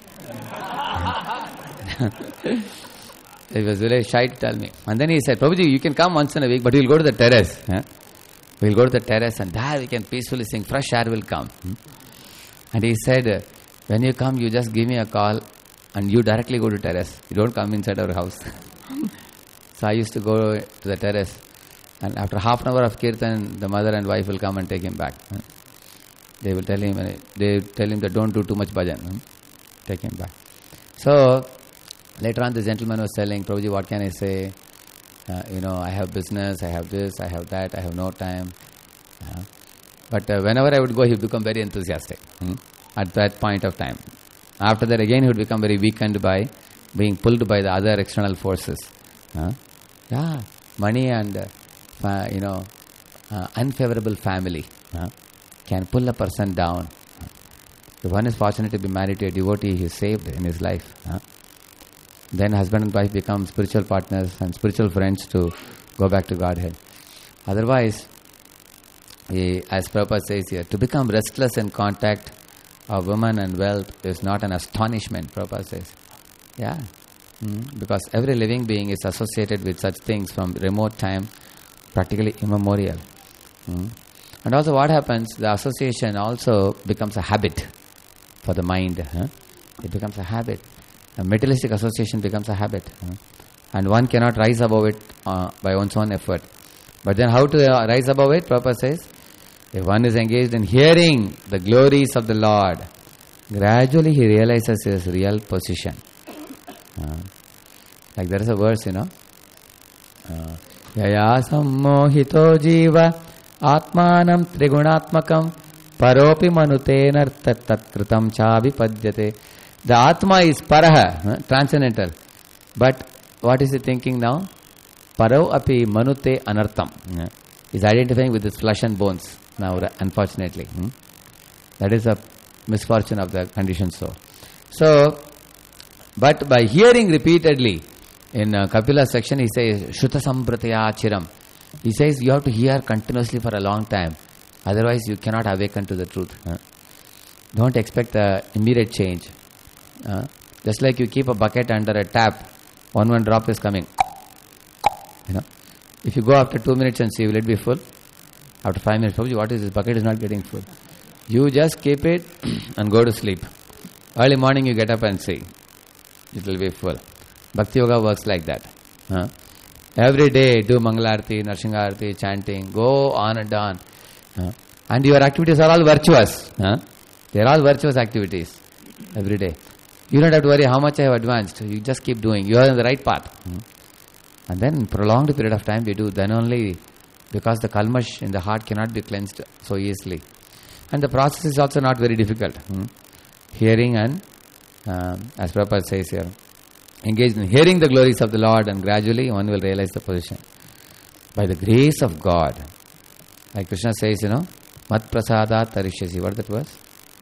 He was very shy to tell me. And then he said, Prabhuji, you can come once in a week, but we'll go to the terrace. Huh? We'll go to the terrace and there we can peacefully sing. Fresh air will come. Hmm? And he said, when you come, you just give me a call and you directly go to terrace. You don't come inside our house. So I used to go to the terrace, and after half an hour of kirtan, the mother and wife will come and take him back. They will tell him, they tell him that don't do too much bhajan. Take him back. So later on, the gentleman was telling, Prabhuji, what can I say? Uh, you know, I have business, I have this, I have that, I have no time. Uh, but uh, whenever I would go, he would become very enthusiastic hmm, at that point of time. After that, again, he would become very weakened by being pulled by the other external forces. Uh, yeah, money and, uh, uh, you know, uh, unfavorable family uh, can pull a person down. If one is fortunate to be married to a devotee, he is saved in his life. Uh, Then husband and wife become spiritual partners and spiritual friends to go back to Godhead. Otherwise, he, as Prabhupada says here, to become restless in contact of women and wealth is not an astonishment, Prabhupada says. Yeah, mm, because every living being is associated with such things from remote time, practically immemorial. Mm. And also what happens, the association also becomes a habit for the mind. Huh? It becomes a habit. A materialistic association becomes a habit. Uh, and one cannot rise above it uh, by one's own effort. But then how to uh, rise above it? Prabhupada says, if one is engaged in hearing the glories of the Lord, gradually he realizes his real position. Uh, like there is a verse, you know. Yaya sammohito jiva atmanam trigunatmakam paropi manutenarta tatkritam chavipadyate. The Atma is Paraha, huh? Transcendental. But what is he thinking now? Parau api manute anartham. Yeah. He's identifying with his flesh and bones now, unfortunately. Hmm? That is a misfortune of the conditioned soul. So, but by hearing repeatedly, in uh, Kapila's section he says, Shuta Sambrataya Chiram. He says you have to hear continuously for a long time. Otherwise you cannot awaken to the truth. Huh? Don't expect uh, immediate change. Uh, just like you keep a bucket under a tap, one one drop is coming. You know, if you go after two minutes and see, will it be full? After five minutes, what is this? Bucket is not getting full. You just keep it and go to sleep. Early morning you get up and see, it will be full. Bhakti Yoga works like that. Huh? Every day do Mangalarti, Narsingharati, chanting, go on and on. Huh? And your activities are all virtuous. Huh? They are all virtuous activities every day. You don't have to worry how much I have advanced. You just keep doing. You are on the right path. Hmm. And then prolonged period of time we do. Then only, because the kalmash in the heart cannot be cleansed so easily. And the process is also not very difficult. Hmm. Hearing and, uh, as Prabhupada says here, engaged in hearing the glories of the Lord, and gradually one will realize the position. By the grace of God. Like Krishna says, you know, Mat prasadat tarishyasi. What that was?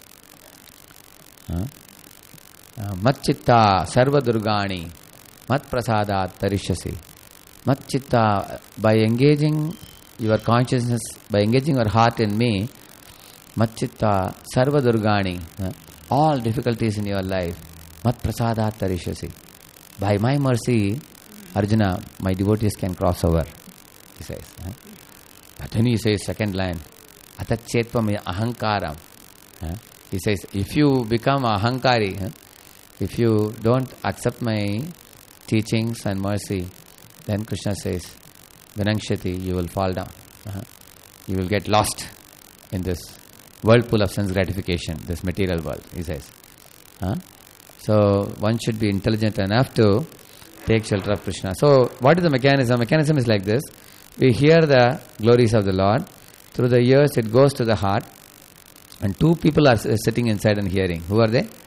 Huh? Mat chitta sarva durgani mat prasadat tarishyasi. Mat chitta, by engaging your consciousness, by engaging your heart in me, mat chitta sarva durgani, all difficulties in your life, mat prasadat tarishyasi. By my mercy, Arjuna, my devotees can cross over, he says. But then he says, second line, atachetvam ahankaram. He says, if you become ahankari, if you don't accept my teachings and mercy, then Krishna says, vinangshati, you will fall down. uh, you will get lost in this whirlpool of sense gratification, this material world, he says. Uh, so one should be intelligent enough to take shelter of Krishna. So what is the mechanism? Mechanism is like this. We hear the glories of the Lord. Through the ears it goes to the heart. And two people are sitting inside and hearing. Who are they?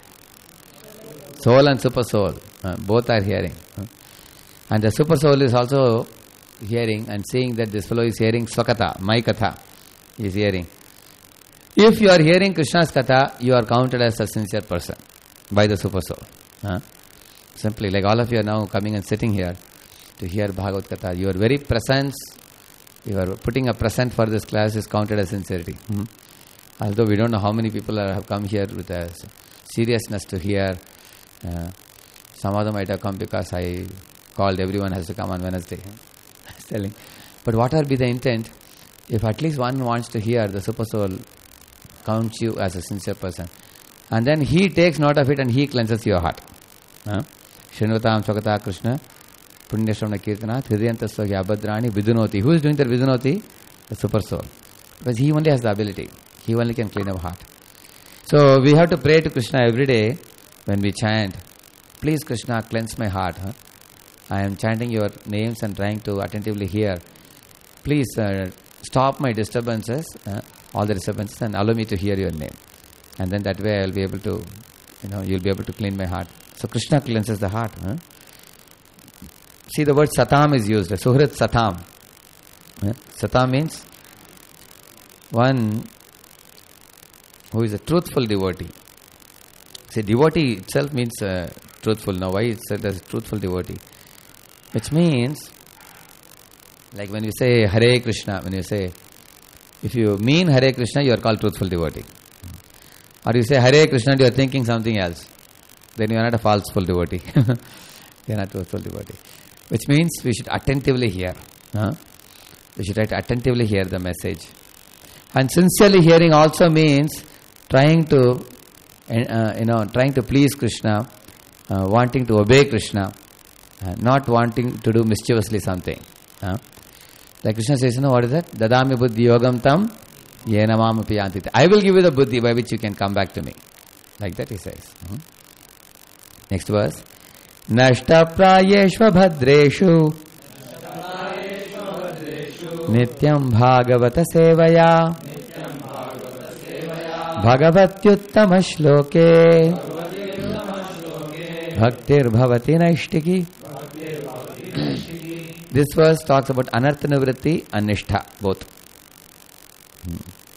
Soul and super soul. Uh, both are hearing. Uh, and the super soul is also hearing and seeing that this fellow is hearing Swakatha, my Katha. He is hearing. If you are hearing Krishna's Katha, you are counted as a sincere person by the super soul. Uh, simply, like all of you are now coming and sitting here to hear Bhagavad Katha, your very presence, you are putting a present for this class is counted as sincerity. Hmm? Although we don't know how many people are, have come here with a seriousness to hear. Uh, some of them might have come because I called everyone has to come on Wednesday. I was telling. But what will be the intent? If at least one wants to hear, the super soul counts you as a sincere person. And then he takes note of it and he cleanses your heart. Shrinatam Swakata Krishna Punyashramana Kirtana Hridayantasya Abhadrani Vidunoti. Who is doing that Vidunoti? The super soul. Because he only has the ability. He only can clean our heart. So we have to pray to Krishna every day when we chant, please Krishna, cleanse my heart. Huh? I am chanting your names and trying to attentively hear. Please uh, stop my disturbances, uh, all the disturbances, and allow me to hear your name. And then that way I will be able to, you know, you will be able to clean my heart. So Krishna cleanses the heart. Huh? See, the word satam is used. Suhrit satam. Huh? Satam means one who is a truthful devotee. See, devotee itself means uh, truthful. Now, why it's said as truthful devotee? Which means, like when you say Hare Krishna, when you say, if you mean Hare Krishna, you are called truthful devotee. Or you say Hare Krishna and you are thinking something else, then you are not a falseful devotee. You are not a truthful devotee. Which means we should attentively hear. Huh? We should try to attentively hear the message. And sincerely hearing also means trying to, uh, you know, trying to please Krishna, uh, wanting to obey Krishna, uh, not wanting to do mischievously something. Huh? Like Krishna says, you know, what is that? Dadami buddhi yogam tam yena mam api yantite. I will give you the buddhi by which you can come back to me. Like that he says. Uh-huh. Next verse. Nashta prayeshva bhadreshu nityam bhagavata sevaya bhagavatyuttama shloke bhaktir bhavati naishtiki. This verse talks about anartha nivritti and nishtha, both. Hmm.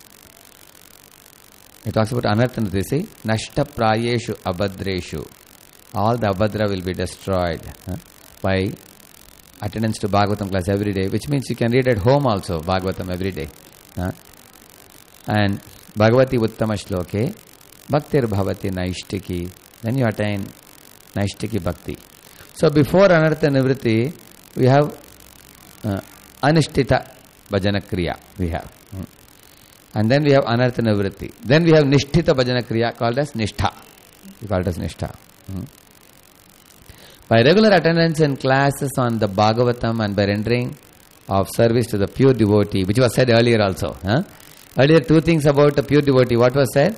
It talks about anartha nivritti. See, nashta prayeshu abhadreshu. All the abhadra will be destroyed huh, by attendance to Bhagavatam class every day, which means you can read at home also Bhagavatam every day. Huh? And Bhagavati Uttama Shloke Bhaktir Bhavati Naishtiki. Then you attain Naishtiki Bhakti. So before Anartha Nivritti, we have uh, Anishtita Bhajana Kriya. We have. Hmm. And then we have Anartha Nivritti. Then we have Nishtita Bhajana Kriya called as Nishtha. We call it as Nishtha. Hmm. By regular attendance in classes on the Bhagavatam and by rendering of service to the pure devotee, which was said earlier also. Huh? Earlier two things about a pure devotee. What was said?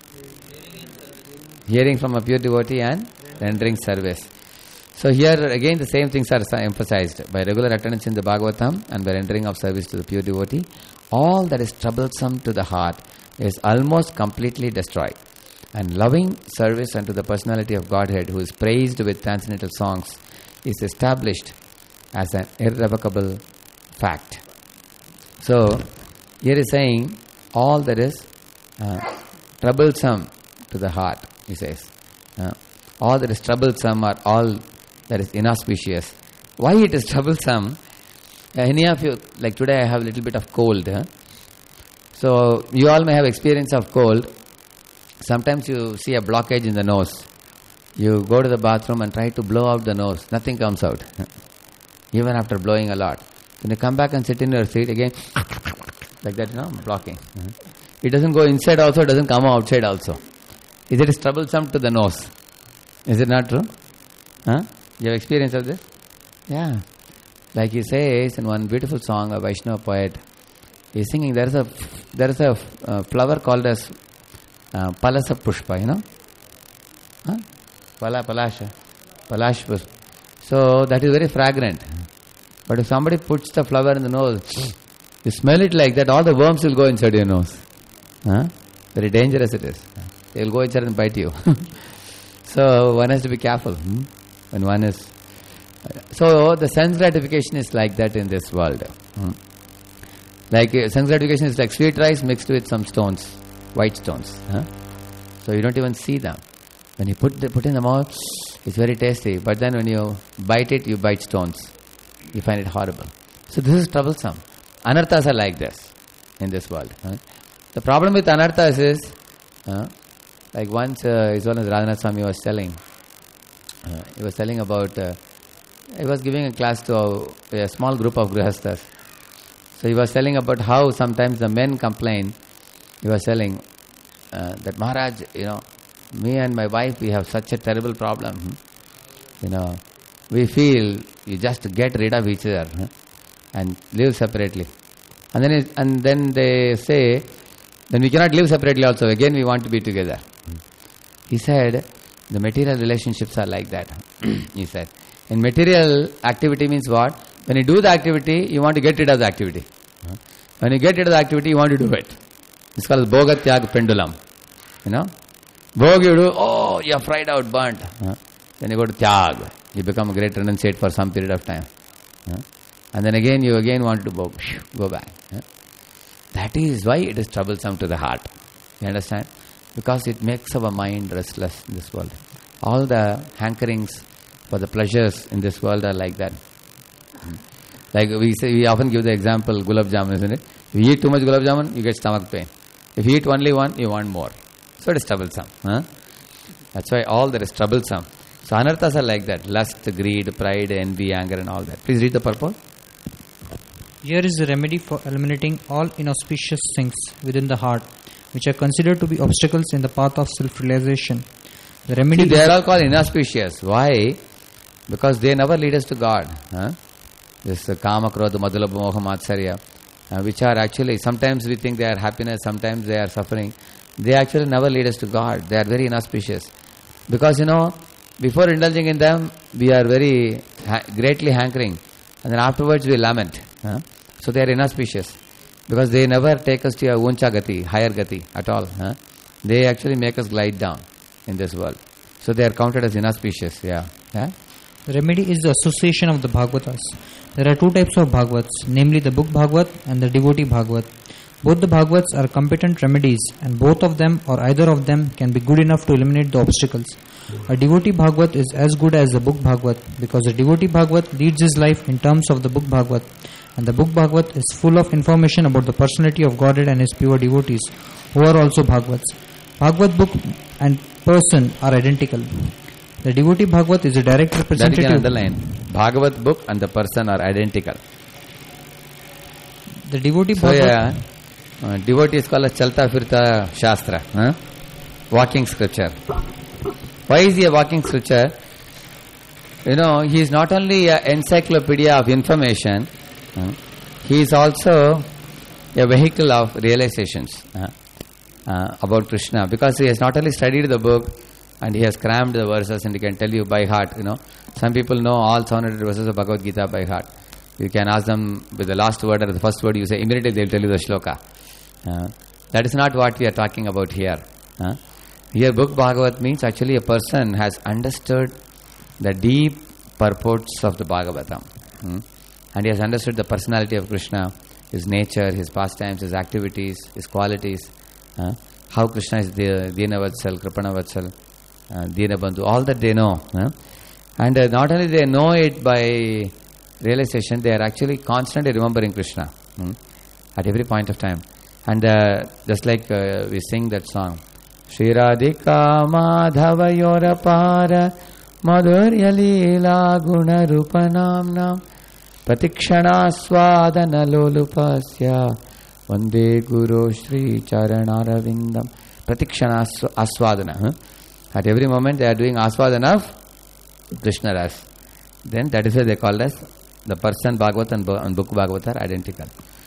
Hearing from a pure devotee and rendering service. So here again the same things are emphasized. By regular attendance in the Bhagavatam and by rendering of service to the pure devotee, all that is troublesome to the heart is almost completely destroyed. And loving service unto the personality of Godhead, who is praised with transcendental songs, is established as an irrevocable fact. So, here is saying, all that is uh, troublesome to the heart, he says. Uh, all that is troublesome or all that is inauspicious. Why it is troublesome? Uh, any of you, like today I have a little bit of cold. Huh? So, you all may have experience of cold. Sometimes you see a blockage in the nose. You go to the bathroom and try to blow out the nose. Nothing comes out. Even after blowing a lot. When you come back and sit in your seat again, like that, you know, blocking. It doesn't go inside also, it doesn't come outside also. Is it troublesome to the nose? Is it not true? Huh? You have experience of this? Yeah. Like he says in one beautiful song, a Vaishnava poet, He's singing. There is a there is a uh, flower called as uh, Palasa Pushpa, you know? Huh? Pala, Palasha. Palash Pushpa. So that is very fragrant. But if somebody puts the flower in the nose, you smell it like that, all the worms will go inside your nose. Huh? Very dangerous it is. They will go inside and bite you. So one has to be careful hmm? when one is... So the sense gratification is like that in this world. Hmm? Like uh, sense gratification is like sweet rice mixed with some stones, white stones. Huh? So you don't even see them. When you put the, put in the mouth, it's very tasty. But then when you bite it, you bite stones. You find it horrible. So this is troublesome. Anarthas are like this in this world. Huh? The problem with anarthas is, uh, like once uh, His Holiness Radhanath Swami was telling, uh, he was telling about, uh, he was giving a class to a, a small group of grihasthas. So he was telling about how sometimes the men complain. He was telling uh, that Maharaj, you know, me and my wife, we have such a terrible problem. Hmm? You know, we feel you just get rid of each other huh? and live separately. And then it, and then they say, then we cannot live separately also. Again, we want to be together. Hmm. He said, the material relationships are like that. He said, in material activity means what? When you do the activity, you want to get rid of the activity. Huh? When you get rid of the activity, you want to do it. It's called Bhoga Tyag Pendulum. You know? Bhog you do, oh, you are fried out, burnt. Huh? Then you go to Tyag. You become a great renunciate for some period of time. Huh? And then again, you again want to go, go back. Huh? That is why it is troublesome to the heart. You understand? Because it makes our mind restless in this world. All the hankerings for the pleasures in this world are like that. Like we say, we often give the example, gulab jamun, isn't it? If you eat too much gulab jamun, you get stomach pain. If you eat only one, you want more. So it is troublesome. Huh? That's why all that is troublesome. So anarthas are like that. Lust, greed, pride, envy, anger and all that. Please read the purport. Here is the remedy for eliminating all inauspicious things within the heart, which are considered to be obstacles in the path of self-realization. The remedy... See, they are all called inauspicious. Why? Because they never lead us to God. Huh? This uh, Kama, Krodha, Madhulabha, Moha, Matsarya, uh, which are actually, sometimes we think they are happiness, sometimes they are suffering. They actually never lead us to God. They are very inauspicious. Because, you know, before indulging in them, we are very ha- greatly hankering. And then afterwards we lament. Huh? So they are inauspicious. Because they never take us to a uncha gati, higher gati at all. Huh? They actually make us glide down in this world. So they are counted as inauspicious. Yeah. Yeah? The remedy is the association of the Bhagavatas. There are two types of Bhagavats, namely the book Bhagavat and the devotee Bhagavat. Both the Bhagavats are competent remedies, and both of them or either of them can be good enough to eliminate the obstacles. A devotee Bhagavat is as good as the book Bhagavat, because the devotee Bhagavat leads his life in terms of the book Bhagavat, and the book Bhagavat is full of information about the personality of Godhead and his pure devotees, who are also Bhagavats. Bhagavat book and person are identical. The devotee Bhagavat is a direct representative. That you can underline. Bhagavat book and the person are identical. The devotee so Bhagavat... Yeah, uh, devotee is called a Chalta Firta Shastra. Huh? Walking scripture. Why is he a walking scripture? You know, he is not only an encyclopedia of information, uh, he is also a vehicle of realizations uh, uh, about Krishna, because he has not only studied the book and he has crammed the verses and he can tell you by heart. You know, some people know all seven hundred verses of Bhagavad Gita by heart. You can ask them with the last word or the first word, you say, immediately they will tell you the shloka. Uh, that is not what we are talking about here. Uh, here book Bhagavat means actually a person has understood the deep purports of the Bhagavatam. Hmm? And he has understood the personality of Krishna, his nature, his pastimes, his activities, his qualities, uh, how Krishna is the Dina Vatsal, Kripana Vatsal, uh, Dina Bandhu, all that they know. Uh? And uh, not only they know it by realization, they are actually constantly remembering Krishna hmm? at every point of time. And uh, just like uh, we sing that song, Shri Radhika Madhava Yorapara Madhurya Leela Guna Rupanamnam Pratikshana Swadana Lolupasya Vande Guru Shri Charanaravinda. Pratikshana Aswadana. Huh? At every moment they are doing Aswadana of Krishna Ras. Then that is why they call as the person Bhagavat and book Bhagavat are identical.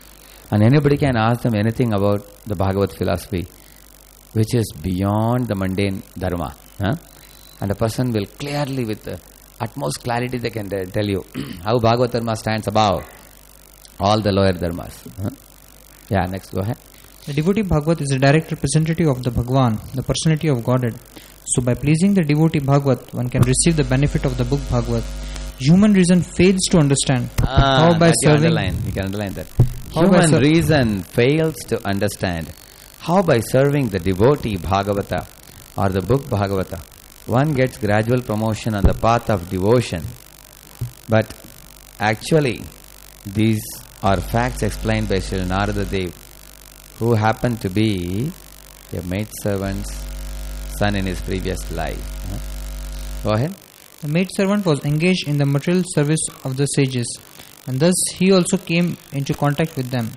And anybody can ask them anything about the Bhagavad philosophy, which is beyond the mundane dharma. Huh? And a person will clearly, with the utmost clarity, they can tell you how Bhagavad dharma stands above all the lower dharmas. Huh? Yeah, next, go ahead. The devotee Bhagavad is a direct representative of the Bhagwan, the personality of Godhead. So by pleasing the devotee Bhagavad, one can receive the benefit of the book Bhagavad. Human reason fails to understand Ah, how by that you serving underline. You can underline that. How by Human ser- reason fails to understand how by serving the devotee Bhagavata or the book Bhagavata, one gets gradual promotion on the path of devotion. But actually, these are facts explained by Sri Narada Dev, who happened to be a maidservant's son in his previous life. Huh? Go ahead. The maidservant was engaged in the material service of the sages, and thus he also came into contact with them.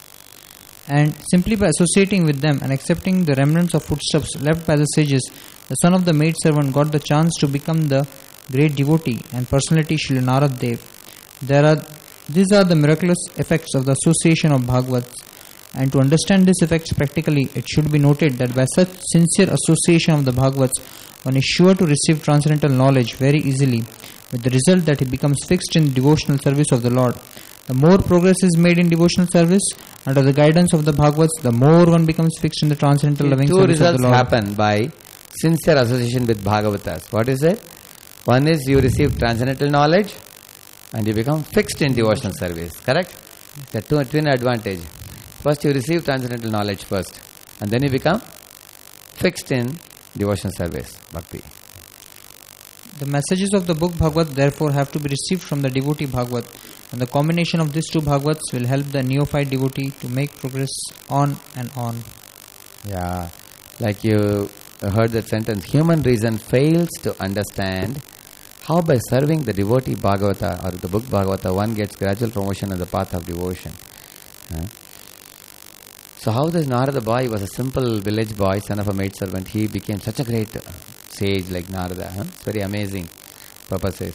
And simply by associating with them and accepting the remnants of footsteps left by the sages, the son of the maidservant got the chance to become the great devotee and personality Sri Narad Dev. There are, these are the miraculous effects of the association of Bhagavats. And to understand these effects practically, it should be noted that by such sincere association of the Bhagavats, one is sure to receive transcendental knowledge very easily, with the result that he becomes fixed in devotional service of the Lord. The more progress is made in devotional service, under the guidance of the Bhagavats, the more one becomes fixed in the transcendental loving Two service of results the Lord. happen by sincere association with Bhagavatas. What is it? One is you receive transcendental knowledge and you become fixed in devotional service. Correct? The two, twin advantage. First you receive transcendental knowledge first, and then you become fixed in devotional service, bhakti. The messages of the book Bhagavad therefore have to be received from the devotee Bhagavad, and the combination of these two Bhagavats will help the neophyte devotee to make progress on and on. Yeah, like you heard that sentence, human reason fails to understand how by serving the devotee Bhagavata or the book Bhagavata one gets gradual promotion on the path of devotion. Huh? So how this Narada boy was a simple village boy, son of a maidservant, he became such a great sage like Narada. Huh? It's very amazing purposes.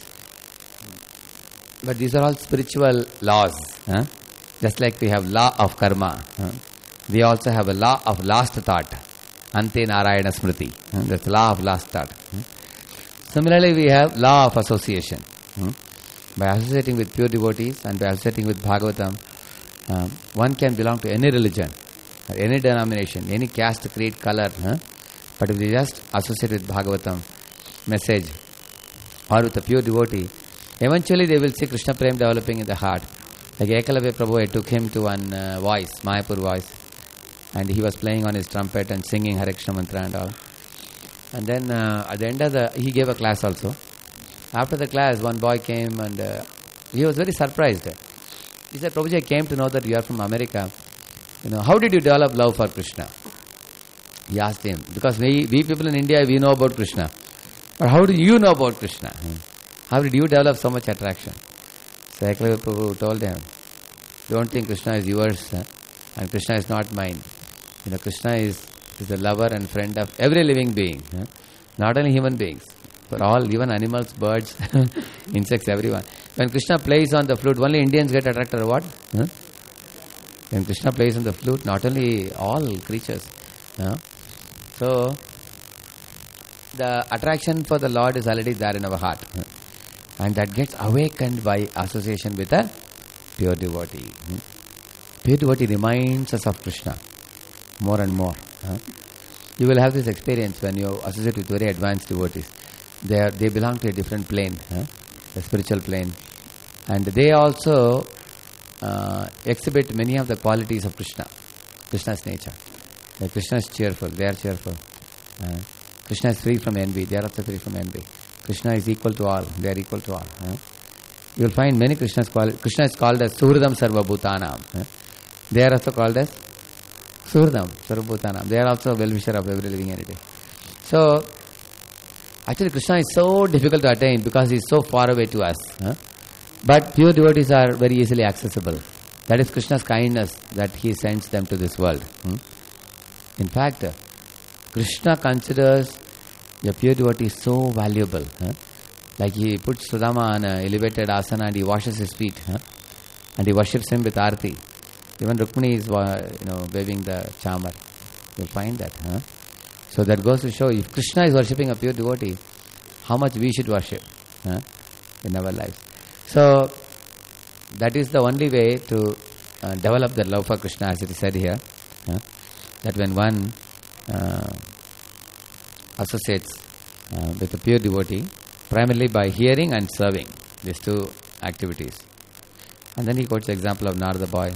But these are all spiritual laws. Huh? Just like we have law of karma, huh? we also have a law of last thought. Ante Narayana Smriti. Huh? That's the law of last thought. Huh? Similarly, we have law of association. Huh? By associating with pure devotees and by associating with Bhagavatam, um, one can belong to any religion, or any denomination, any caste, creed, color. Huh? But if they just associate with Bhagavatam message or with a pure devotee, eventually they will see Krishna Prem developing in the heart. Like Ekalavya Prabhu, I took him to one uh, voice, Mayapur voice, and he was playing on his trumpet and singing Hare Krishna mantra and all. And then uh, at the end of the, he gave a class also. After the class, one boy came and uh, he was very surprised. He said, Prabhuji, I came to know that you are from America. You know, how did you develop love for Krishna? He asked him, because we, we people in India, we know about Krishna. But how do you know about Krishna? How did you develop so much attraction? So Ekalavya Prabhu told him, don't think Krishna is yours, huh? And Krishna is not mine. You know, Krishna is, is the lover and friend of every living being. Huh? Not only human beings, but all, even animals, birds, insects, everyone. When Krishna plays on the flute, only Indians get attracted or what? Huh? When Krishna plays on the flute, not only all creatures. Huh? So, the attraction for the Lord is already there in our heart. Huh? And that gets awakened by association with a pure devotee. Hmm? Pure devotee reminds us of Krishna more and more. Huh? You will have this experience when you associate with very advanced devotees. They are, they belong to a different plane, huh? A spiritual plane. And they also uh, exhibit many of the qualities of Krishna, Krishna's nature. Like Krishna is cheerful, they are cheerful. Uh, Krishna is free from envy, they are also free from envy. Krishna is equal to all, they are equal to all. Huh? You will find many Krishna's qualities. Krishna is called as Suhridam Sarvabhutanam. Huh? They are also called as Suhridam Sarvabhutanam. They are also well-wisher of every living entity. So, actually Krishna is so difficult to attain because he is so far away to us. Huh? But pure devotees are very easily accessible. That is Krishna's kindness that he sends them to this world. Hmm? In fact, Krishna considers the pure devotee so valuable. Huh? Like he puts Sudama on an elevated asana and he washes his feet. Huh? And he worships him with arati. Even Rukmini is, uh, you know, waving the chamar. You'll find that. Huh? So that goes to show, if Krishna is worshipping a pure devotee, how much we should worship huh, in our lives. So that is the only way to uh, develop the love for Krishna, as it is said here. Huh? That when one uh, associates uh, with a pure devotee, primarily by hearing and serving, these two activities. And then he quotes the example of Narada boy.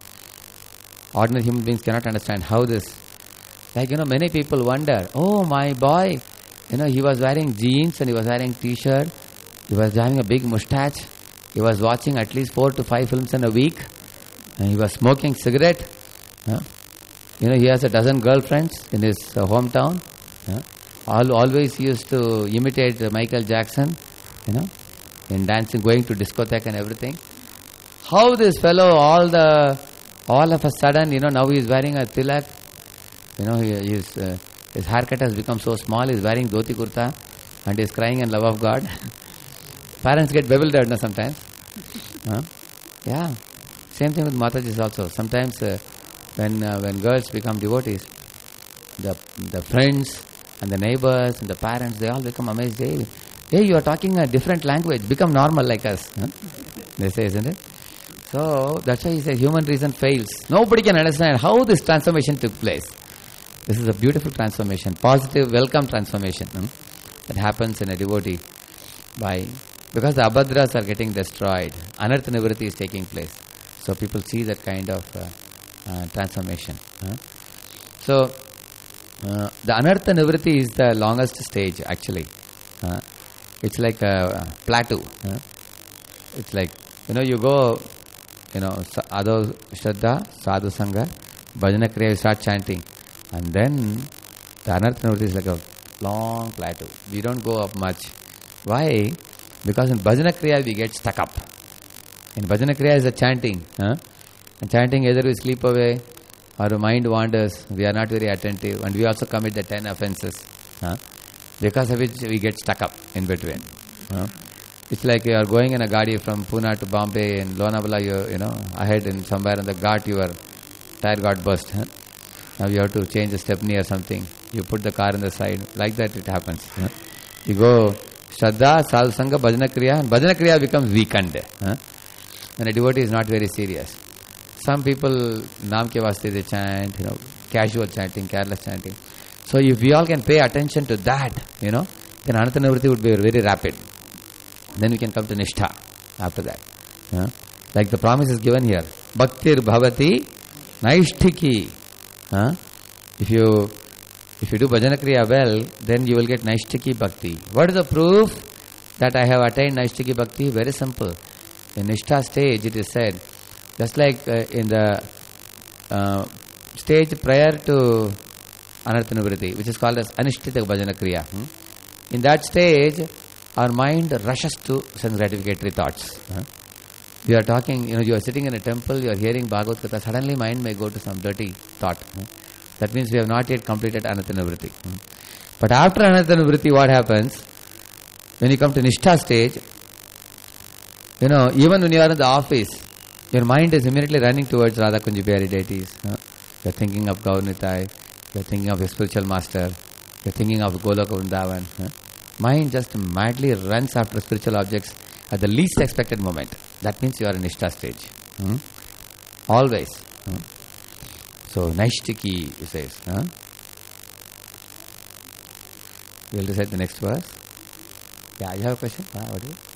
Hmm? Ordinary human beings cannot understand how this, like, you know, many people wonder, oh, my boy, you know, he was wearing jeans and he was wearing t-shirt, he was having a big mustache, he was watching at least four to five films in a week, and he was smoking cigarette. Huh? You know, he has a dozen girlfriends in his uh, hometown. Huh? All, always he used to imitate uh, Michael Jackson, you know, in dancing, going to discotheque and everything. How this fellow, all the, all of a sudden, you know, now he is wearing a tilak. You know, he, his, uh, his haircut has become so small, he is wearing dhoti kurta and he is crying in love of God. Parents get bewildered no, sometimes. Huh? Yeah. Same thing with Matajis also. Sometimes uh, when uh, when girls become devotees, the the friends and the neighbors and the parents, they all become amazed. Hey, hey, you are talking a different language. Become normal like us. Huh? They say, isn't it? So that's why he says human reason fails. Nobody can understand how this transformation took place. This is a beautiful transformation, positive, welcome transformation hmm, that happens in a devotee by because the abhadras are getting destroyed. Anartha nivritti is taking place. So people see that kind of uh, uh, transformation. Huh? So uh, the anartha nivritti is the longest stage actually. Uh, it's like a plateau. Huh? It's like, you know, you go, you know, Ado Shraddha, Sadhu Sangha, Bhajana Kriya, you start chanting. And then the anartha nivritti is like a long plateau. We don't go up much. Why? Because in Bhajana Kriya we get stuck up. In Bhajana Kriya is a chanting. Huh? And chanting either we sleep away or our mind wanders. We are not very attentive. And we also commit the ten offenses. Huh? Because of which we get stuck up in between. Huh? It's like you are going in a gadi from Pune to Bombay and Lonavala, you you know, ahead and somewhere in the ghat your tire got burst. Huh? Now you have to change the stepney or something. You put the car on the side. Like that it happens. Huh? You go Shraddha, Sadhu Sangha, Bhajana Kriya, and Bhajana Kriya becomes weakened. Huh? And a devotee is not very serious. Some people, Naam ke vaste, they chant, you know, casual chanting, careless chanting. So if we all can pay attention to that, you know, then anartha nivritti would be very rapid. Then we can come to Nishtha after that. Huh? Like the promise is given here. Bhaktir bhavati naishtiki. Huh? If you if you do Bhajana Kriya well, then you will get naishtiki bhakti. What is the proof that I have attained naishtiki bhakti? Very simple. In Nishtha stage it is said, just like uh, in the uh, stage prior to anartha nivritti, which is called as anishtita Bhajana Kriya. Hmm? In that stage, our mind rushes to some gratificatory thoughts. Huh? We are talking, you know, you are sitting in a temple, you are hearing Bhagavad Gita, suddenly mind may go to some dirty thought. Huh? That means we have not yet completed anartha nivritti. Hmm? But after anartha nivritti, what happens? When you come to Nishtha stage, you know, even when you are in the office, your mind is immediately running towards Radha Kunja Bihari deities. Huh? You are thinking of Gaurnitai, you are thinking of your spiritual master, you are thinking of Goloka Vrindavan. Huh? Mind just madly runs after spiritual objects at the least expected moment. That means you are in Nishtha stage. Hmm? Always. Hmm? So, Naishtiki, he says. Huh? You will recite the next verse. Yeah, you have a question? Ah, what is it?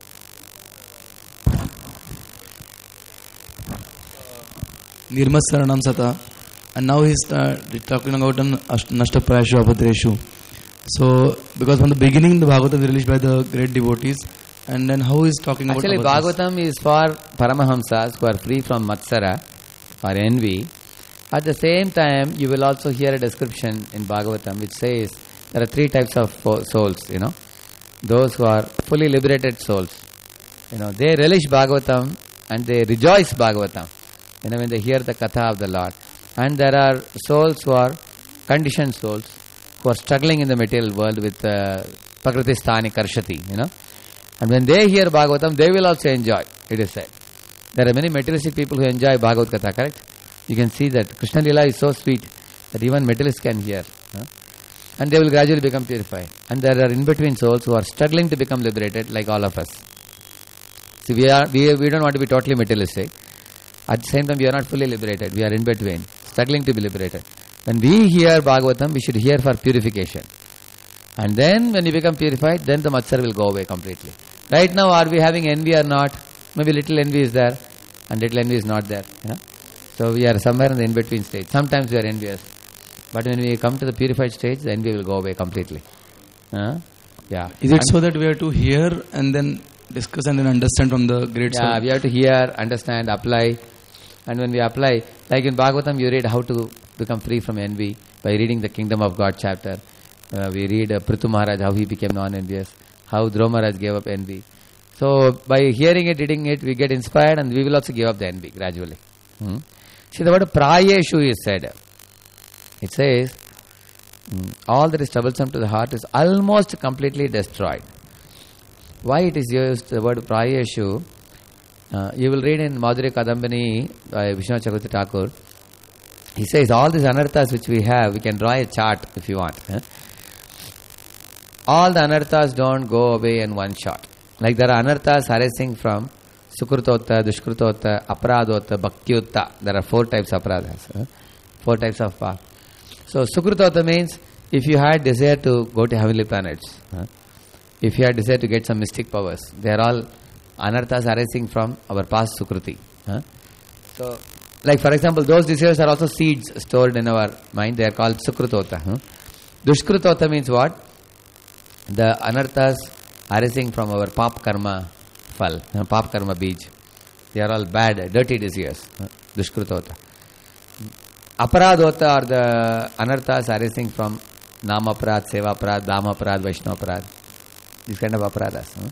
Nirmas Saranam Sata. And now he is uh, talking about an Nashta Prayashu Abhadreshu. So, because from the beginning the Bhagavatam is released by the great devotees, and then how is talking Actually, about Actually, Bhagavatam is for Paramahamsas who are free from Matsara or envy. At the same time, you will also hear a description in Bhagavatam which says there are three types of souls, you know. Those who are fully liberated souls, you know, they relish Bhagavatam and they rejoice Bhagavatam, you know, when they hear the Katha of the Lord. And there are souls who are conditioned souls, who are struggling in the material world with uh, Prakriti Sthani Karshati, you know. And when they hear Bhagavatam, they will also enjoy, it is said. There are many materialistic people who enjoy Bhagavad Gita, correct? you can see that Krishna Lila is so sweet that even materialists can hear. Huh? And they will gradually become purified. And there are in-between souls who are struggling to become liberated like all of us. See, we are we, we don't want to be totally materialistic. At the same time, we are not fully liberated. We are in between, struggling to be liberated. When we hear Bhagavatam, we should hear for purification. And then when we become purified, then the Matsar will go away completely. Right now, are we having envy or not? Maybe little envy is there and little envy is not there. You know? So we are somewhere in the in-between stage. Sometimes we are envious. But when we come to the purified stage, the envy will go away completely. Huh? Yeah. Is it and so that we have to hear and then discuss and then understand from the great Yeah, soul? we have to hear, understand, apply. And when we apply, like in Bhagavatam, you read how to become free from envy by reading the Kingdom of God chapter. Uh, we read uh, Prithu Maharaj, how he became non-envious, how Dhruva Maharaj gave up envy. So by hearing it, reading it, we get inspired and we will also give up the envy gradually. Hmm? See, the word prayeshu is said. It says, mm, all that is troublesome to the heart is almost completely destroyed. Why it is used, the word prayeshu? Uh, you will read in Madhuri Kadambini by Vishnu Chakravarti Thakur. He says, all these anarthas which we have, we can draw a chart if you want. Huh? All the anarthas don't go away in one shot. Like there are anarthas arising from Sukrutota, Dushkrutota, Aparadota, Bhaktyutta. There are four types of aparadhas. Huh? Four types of path. So Sukrutota means if you had desire to go to heavenly planets, huh? if you had desire to get some mystic powers, they are all anarthas arising from our past Sukruti. Huh? So, like for example, those desires are also seeds stored in our mind. They are called Sukrutota. Huh? Dushkrutota means what? The anarthas arising from our pap karma fal, uh, pap karma bij. They are all bad, dirty desires. Uh, Dushkrutota. Aparadota are the anarthas arising from Namaprad, Sevaprad, Damaprad, Vaishnaprad. These kind of aparadas. Huh?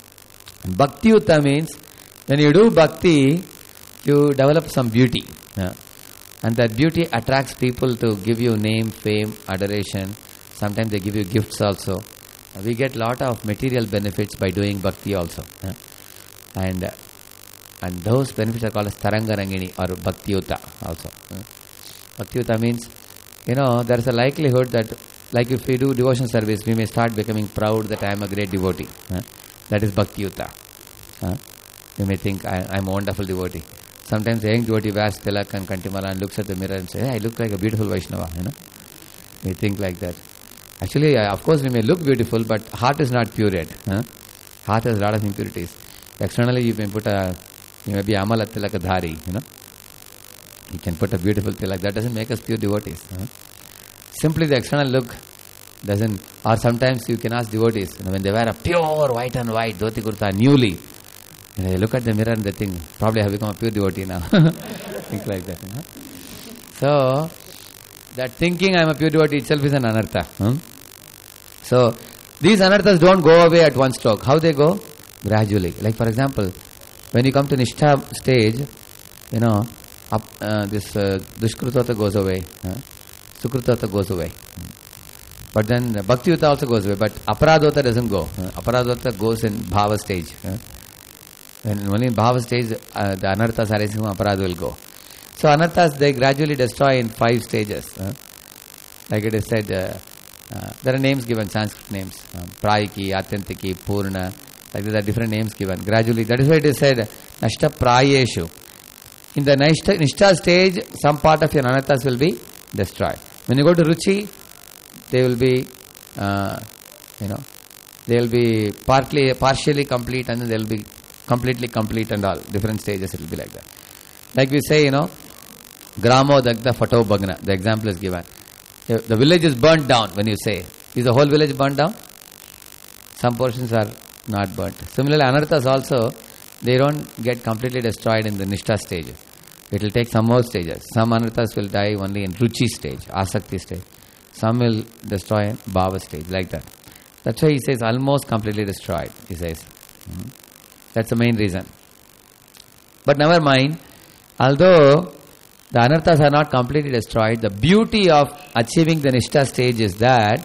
Bhakti-yuta means when you do bhakti, you develop some beauty. Yeah. And that beauty attracts people to give you name, fame, adoration. Sometimes they give you gifts also. We get lot of material benefits by doing bhakti also. Yeah. And uh, and those benefits are called as Tarangarangini or Bhakti-yuta also. Yeah. Bhakti-yuta means, you know, there is a likelihood that like if we do devotion service, we may start becoming proud that I am a great devotee. Yeah. That is Bhakti-yuta. Huh? You may think, I am a wonderful devotee. Sometimes a young devotee wears tilak and kantimala and looks at the mirror and says, hey, I look like a beautiful Vaishnava. You know? We think like that. Actually, uh, of course, we may look beautiful, but heart is not pure yet. Huh? Heart has a lot of impurities. Externally, you may put a, you may be amala tilaka dhari. You know? You can put a beautiful tilak. That doesn't make us pure devotees. Huh? Simply the external look doesn't, or sometimes you can ask devotees, you know, when they wear a pure white and white dhoti kurta newly, you know, they look at the mirror and they think, probably I have become a pure devotee now. Think like that. You know? So, that thinking I am a pure devotee itself is an anartha. Hmm? So, these anarthas don't go away at one stroke. How they go? Gradually. Like for example, when you come to Nishtha stage, you know, up, uh, this uh, Dushkrutata goes away. Huh? Sukrutata goes away. But then uh, Bhakti-yuta also goes away. But Aparadota doesn't go. Uh, Aparadota goes in Bhava stage. Uh, and only in Bhava stage, uh, the anarthas arising from Aparadha will go. So anarthas, they gradually destroy in five stages. Uh, like it is said, uh, uh, there are names given, Sanskrit names. Um, Prayiki, Atyantiki, Purna. Like there are different names given. Gradually, that is why it is said, Nashta Prayeshu. In the Nishta, Nishta stage, some part of your anarthas will be destroyed. When you go to Ruchi, they will be, uh, you know, they will be partly, partially complete, and then they will be completely complete and all. Different stages it will be like that. Like we say, you know, Gramo Dagda Phato Bhagna. The example is given. The village is burnt down when you say. Is the whole village burnt down? Some portions are not burnt. Similarly, anarthas also, they don't get completely destroyed in the Nishta stage. It will take some more stages. Some anarthas will die only in Ruchi stage, Asakti stage. Some will destroy in Bhava stage, like that. That's why he says almost completely destroyed, he says. Mm-hmm. That's the main reason. But never mind, although the anarthas are not completely destroyed, the beauty of achieving the Nishta stage is that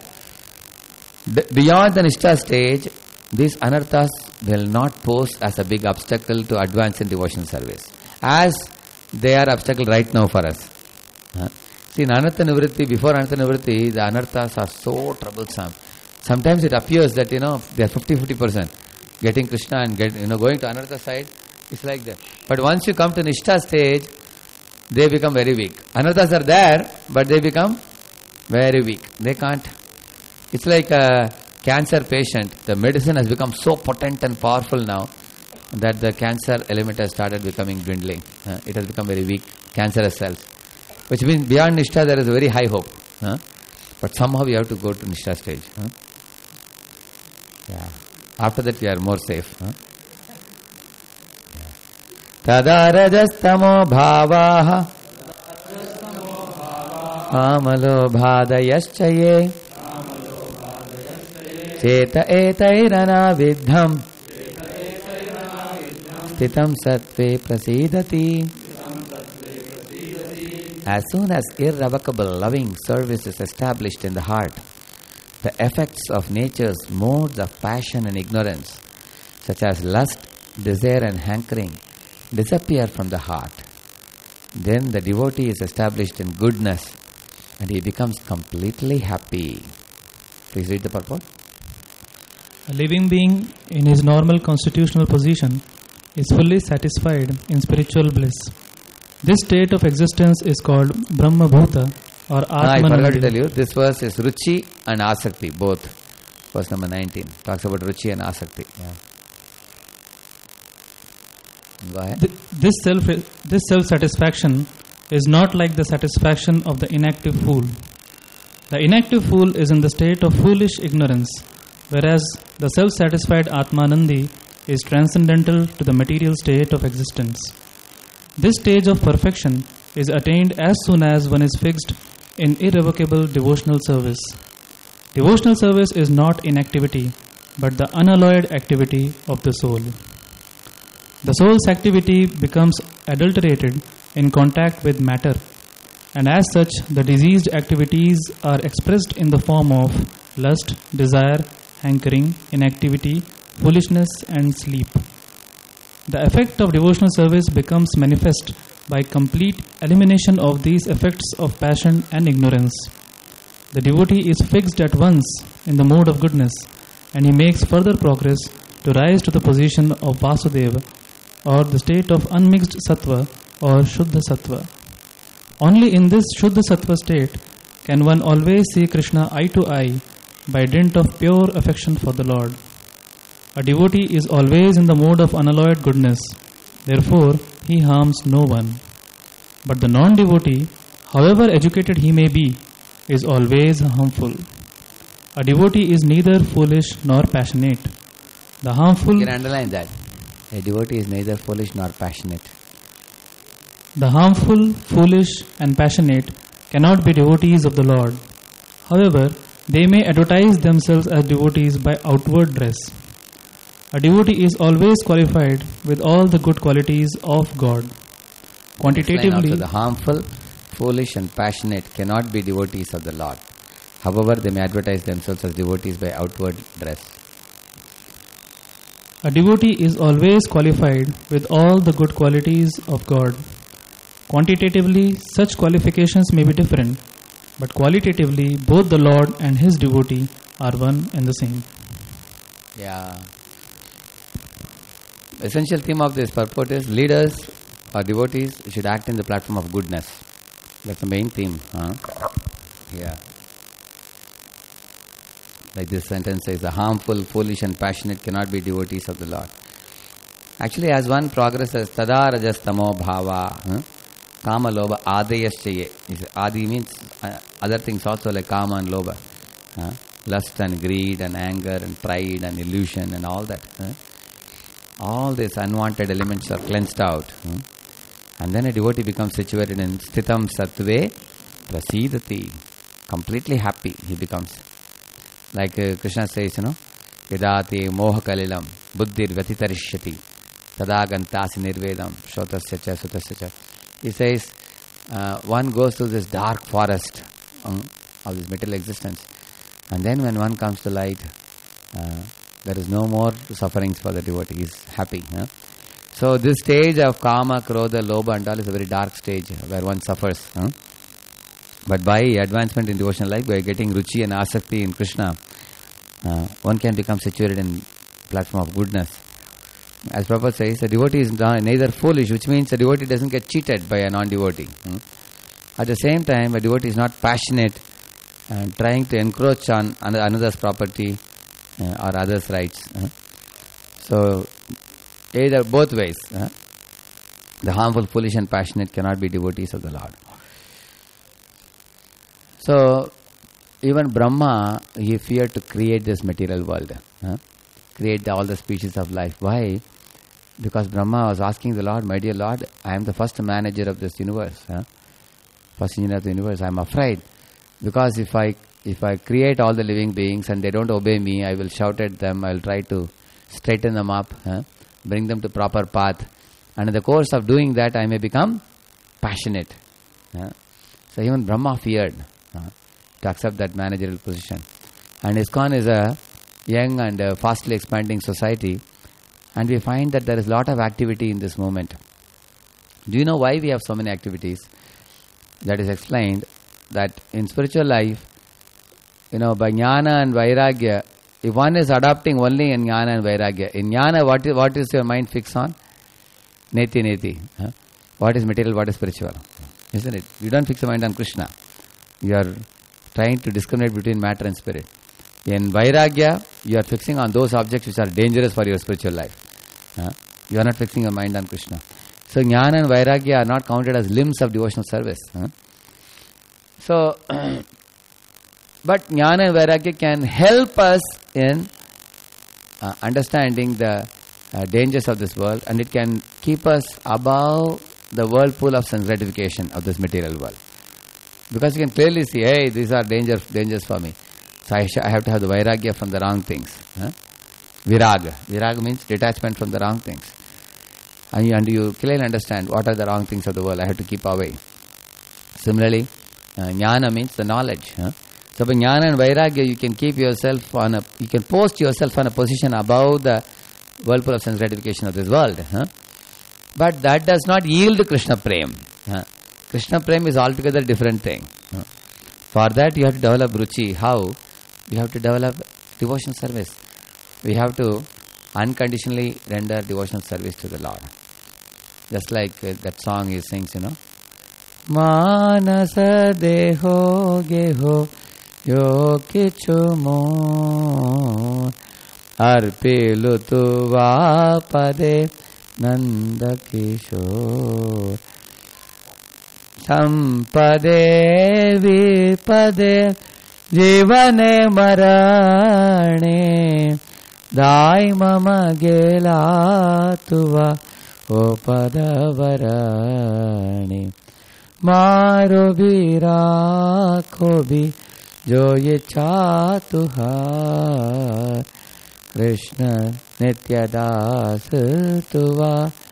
beyond the Nishta stage, these anarthas will not pose as a big obstacle to advance in devotional service. As they are obstacle right now for us. Huh? See, in Anartha Nivritti, before Anartha Nivritti, the Anarthas are so troublesome. Sometimes it appears that, you know, they are fifty fifty percent. Getting Krishna and get, you know, going to Anartha side, it's like that. But once you come to Nishtha stage, they become very weak. Anarthas are there, but they become very weak. They can't. It's like a cancer patient. The medicine has become so potent and powerful now that the cancer element has started becoming dwindling. Uh, it has become very weak, cancerous cells. Which means beyond Nishtha there is a very high hope. Uh, but somehow we have to go to Nishtha stage. Uh. Yeah. After that we are more safe. Uh. Tada rajastamo bhavaha amalo bhadayaschaye cheta etairana vidham stitam sattve prasidati. As soon as irrevocable loving service is established in the heart, the effects of nature's modes of passion and ignorance, such as lust, desire and hankering, disappear from the heart. Then the devotee is established in goodness and he becomes completely happy. Please read the purport. A living being in his normal constitutional position is fully satisfied in spiritual bliss. This state of existence is called Brahma Bhuta or Atmanandi. Ah, I forgot to tell you, this verse is Ruchi and Asakti, both. Verse number nineteen talks about Ruchi and Asakti. Yeah. Go ahead. Th- This self this self-satisfaction is not like the satisfaction of the inactive fool. The inactive fool is in the state of foolish ignorance, whereas the self-satisfied Atmanandi is transcendental to the material state of existence. This stage of perfection is attained as soon as one is fixed in irrevocable devotional service. Devotional service is not inactivity, but the unalloyed activity of the soul. The soul's activity becomes adulterated in contact with matter, and as such, the diseased activities are expressed in the form of lust, desire, hankering, inactivity, foolishness, and sleep. The effect of devotional service becomes manifest by complete elimination of these effects of passion and ignorance. The devotee is fixed at once in the mode of goodness, and he makes further progress to rise to the position of Vasudeva, or the state of unmixed sattva or Shuddha sattva. Only in this Shuddha sattva state can one always see Krishna eye to eye by dint of pure affection for the Lord. A devotee is always in the mode of unalloyed goodness, therefore he harms no one. But the non-devotee, however educated he may be, is always harmful. A devotee is neither foolish nor passionate. The harmful... You can underline that. A devotee is neither foolish nor passionate. The harmful, foolish and passionate cannot be devotees of the Lord. However, they may advertise themselves as devotees by outward dress. A devotee is always qualified with all the good qualities of God. Quantitatively, the harmful, foolish and passionate cannot be devotees of the Lord. However, they may advertise themselves as devotees by outward dress. a devotee is always qualified with all the good qualities of God. Quantitatively, such qualifications may be different, but qualitatively, both the Lord and His devotee are one and the same. Yeah. The essential theme of this purport is leaders or devotees should act in the platform of goodness. That's the main theme. Huh? Yeah. Like this sentence says, the harmful, foolish and passionate cannot be devotees of the Lord. Actually, as one progresses, tada rajas tamo bhava, huh? Kama loba adayaschaye. Adi means uh, other things also like kama and loba. Huh? Lust and greed and anger and pride and illusion and all that. Huh? All these unwanted elements are cleansed out. Hmm? And then a devotee becomes situated in sthitam sattve prasidati. Completely happy he becomes. Like uh, Krishna says, you know, yadati moha kalilam buddhir vyatitarishati tadagantasi nirvedam shotasya cha sutasya cha. He says, uh, one goes through this dark forest um, of this material existence. And then when one comes to light, uh, there is no more sufferings for the devotee. He is happy. Huh? So this stage of kama, krodha, lobha and all is a very dark stage where one suffers. Huh? But by advancement in devotional life, by getting ruchi and asakti in Krishna, uh, one can become situated in platform of goodness. As Prabhupada says, a devotee is neither foolish, which means a devotee doesn't get cheated by a non-devotee. Hmm? At the same time, a devotee is not passionate and trying to encroach on another's property uh, or others' rights. Uh. So, either both ways. Uh. The harmful, foolish and passionate cannot be devotees of the Lord. So, even Brahma, he feared to create this material world. Uh. Create the, all the species of life. Why? Because Brahma was asking the Lord, my dear Lord, I am the first manager of this universe. Uh. First engineer of the universe. I am afraid. Because if I if I create all the living beings and they don't obey me, I will shout at them, I will try to straighten them up, huh? Bring them to proper path. And in the course of doing that, I may become passionate. Huh? So even Brahma feared uh, to accept that managerial position. And ISKCON is a young and uh, fastly expanding society. And we find that there is a lot of activity in this moment. Do you know why we have so many activities? That is explained that in spiritual life, you know, by jnana and vairagya, if one is adopting only in jnana and vairagya, in jnana, what is, what is your mind fixed on? Neti, neti. Huh? What is material, what is spiritual? Isn't it? You don't fix your mind on Krishna. You are trying to discriminate between matter and spirit. In vairagya, you are fixing on those objects which are dangerous for your spiritual life. Huh? You are not fixing your mind on Krishna. So jnana and vairagya are not counted as limbs of devotional service. Huh? So, but jnana and vairagya can help us in uh, understanding the uh, dangers of this world, and it can keep us above the whirlpool of sense gratification of this material world. Because you can clearly see, hey, these are dangers, dangers for me. So I, sh- I have to have the vairagya from the wrong things. Huh? Viraga. Viraga means detachment from the wrong things. And you, and you clearly understand what are the wrong things of the world. I have to keep away. Similarly, uh, jnana means the knowledge. Huh? So by jnana and vairagya, you can keep yourself on a, you can post yourself on a position above the whirlpool of sense gratification of this world. Huh? But that does not yield Krishna Prem. Huh? Krishna Prem is altogether different thing. Huh? For that you have to develop ruchi. How? You have to develop devotional service. We have to unconditionally render devotional service to the Lord. Just like uh, that song he sings, you know. Manasa deho geho yo kichu mo arpilu tuva pade nanda kishore sampade vipade jivane marane dai mama gela tuva o padavarane मारो भी राखो भी जो ये चातुहार कृष्ण नित्य दास तुवा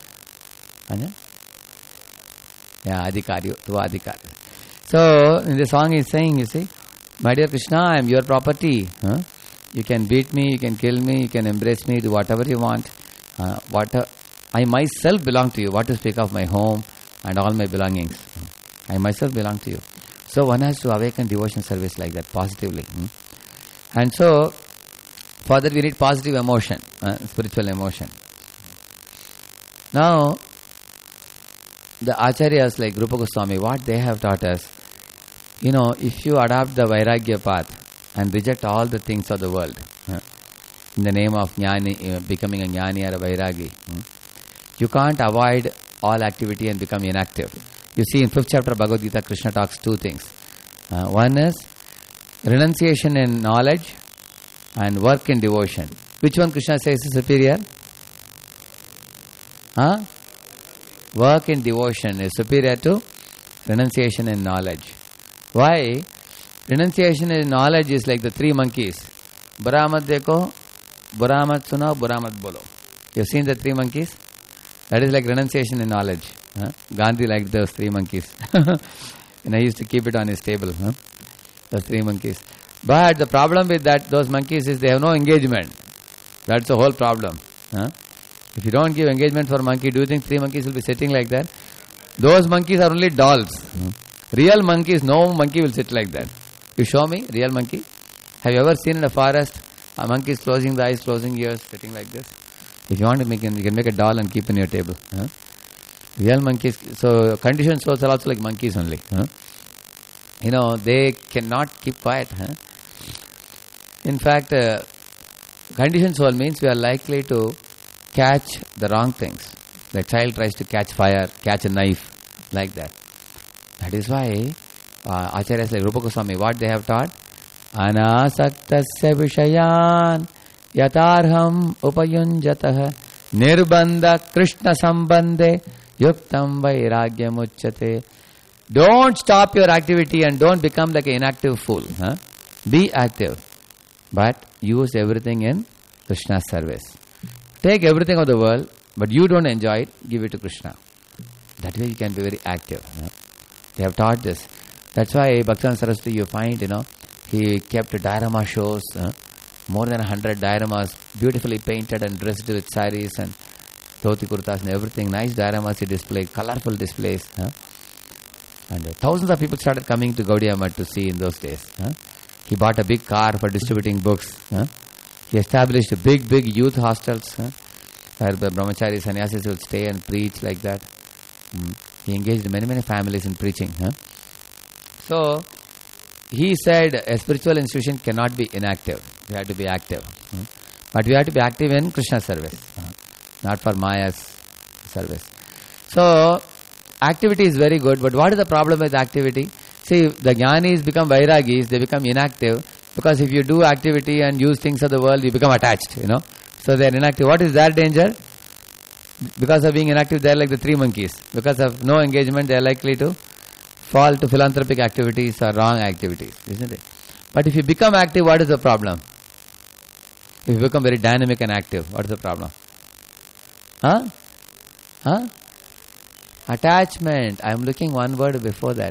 yeah adhikari tuva adhikari. So in the song he's saying, you see, my dear Krishna, I am your property. Huh? You can beat me, you can kill me, you can embrace me, do whatever you want. Uh, what uh, I myself belong to you. What to speak of my home and all my belongings. I myself belong to you. So one has to awaken devotion service like that, positively. Hmm? And so, for that we need positive emotion, uh, spiritual emotion. Now, the acharyas like Rupa Goswami, what they have taught us, you know, if you adopt the vairagya path and reject all the things of the world, uh, in the name of jnani, uh, becoming a jnani or a vairagi, hmm, you can't avoid all activity and become inactive. You see, in fifth chapter of Bhagavad Gita, Krishna talks two things. Uh, one is renunciation in knowledge and work in devotion. Which one Krishna says is superior? Huh? Work in devotion is superior to renunciation in knowledge. Why? Renunciation in knowledge is like the three monkeys. Buramat dekho, buramat suno, buramat bolo. You've seen the three monkeys? That is like renunciation in knowledge. Huh? Gandhi liked those three monkeys. And I used to keep it on his table. Huh? Those three monkeys. But the problem with that, those monkeys is they have no engagement. That's the whole problem. Huh? If you don't give engagement for a monkey, do you think three monkeys will be sitting like that? Those monkeys are only dolls. Mm. Real monkeys, no monkey will sit like that. You show me, real monkey. Have you ever seen in a forest a monkey is closing the eyes, closing ears, sitting like this? If you want to make it, you can make a doll and keep in your table. Huh? Real monkeys, so conditioned souls are also like monkeys only. Huh? You know, they cannot keep quiet. Huh? In fact, uh, conditioned soul means we are likely to catch the wrong things. The child tries to catch fire, catch a knife, like that. That is why uh, Acharyas like Rupa Goswami, what they have taught? Anasaktasya vishayan yatarham upayunjatah nirbandha krishna sambandhe yuktam vairagyam uchyate. Don't stop your activity and don't become like an inactive fool. Huh? Be active, but use everything in Krishna's service. Take everything of the world, but you don't enjoy it, give it to Krishna. That way you can be very active. Huh? They have taught this. That's why Bhaktivinoda Saraswati, you find, you know, he kept diorama shows, huh? more than a hundred dioramas, beautifully painted and dressed with saris and dhoti kurtas and everything. Nice dioramas he displayed, colorful displays. Huh? And uh, thousands of people started coming to Gaudiya Math to see in those days. Huh? He bought a big car for distributing books. Huh? He established big, big youth hostels, huh? where the brahmachari sannyasis would stay and preach like that. Mm. He engaged many, many families in preaching. Huh? So, he said a spiritual institution cannot be inactive. We have to be active. Hmm? But we have to be active in Krishna service, uh, not for Maya's service. So, activity is very good, but what is the problem with activity? See, the jnanis become vairagis, they become inactive, because if you do activity and use things of the world, you become attached, you know. So, they are inactive. What is their danger? Because of being inactive, they are like the three monkeys. Because of no engagement, they are likely to fall to philanthropic activities or wrong activities, isn't it? But if you become active, what is the problem? If you become very dynamic and active, what is the problem? Huh? Huh? Attachment. I am looking one word before that.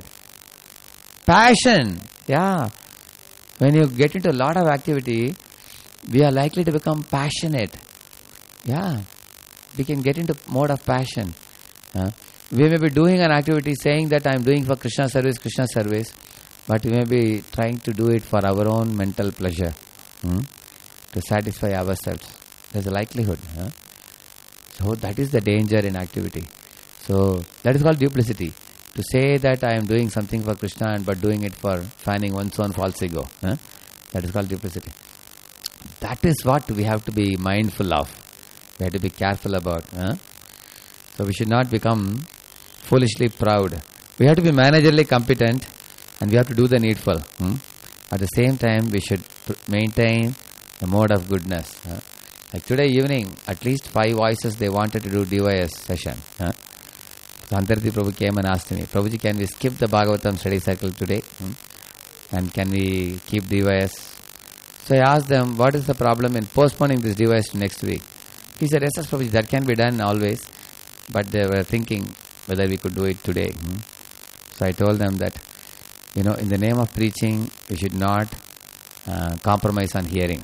Passion. Yeah. When you get into a lot of activity, we are likely to become passionate. Yeah. We can get into mode of passion. Huh? We may be doing an activity saying that I am doing for Krishna service, Krishna service, but we may be trying to do it for our own mental pleasure, hmm? to satisfy ourselves. There's a likelihood. Huh? So that is the danger in activity. So that is called duplicity. To say that I am doing something for Krishna and but doing it for fanning one's own false ego. Huh? That is called duplicity. That is what we have to be mindful of. We have to be careful about. Huh? So we should not become foolishly proud. We have to be managerially competent and we have to do the needful. Hmm? At the same time, we should pr- maintain the mode of goodness. Huh? Like today evening, at least five voices they wanted to do D Y S session. Huh? So Antarthi Prabhu came and asked me, Prabhuji, can we skip the Bhagavatam study cycle today? Hmm? And can we keep D Y S? So I asked them, what is the problem in postponing this D Y S to next week? He said, yes, yes, Prabhuji, that can be done always. But they were thinking whether we could do it today. Hmm? So I told them that, you know, in the name of preaching, we should not uh, compromise on hearing.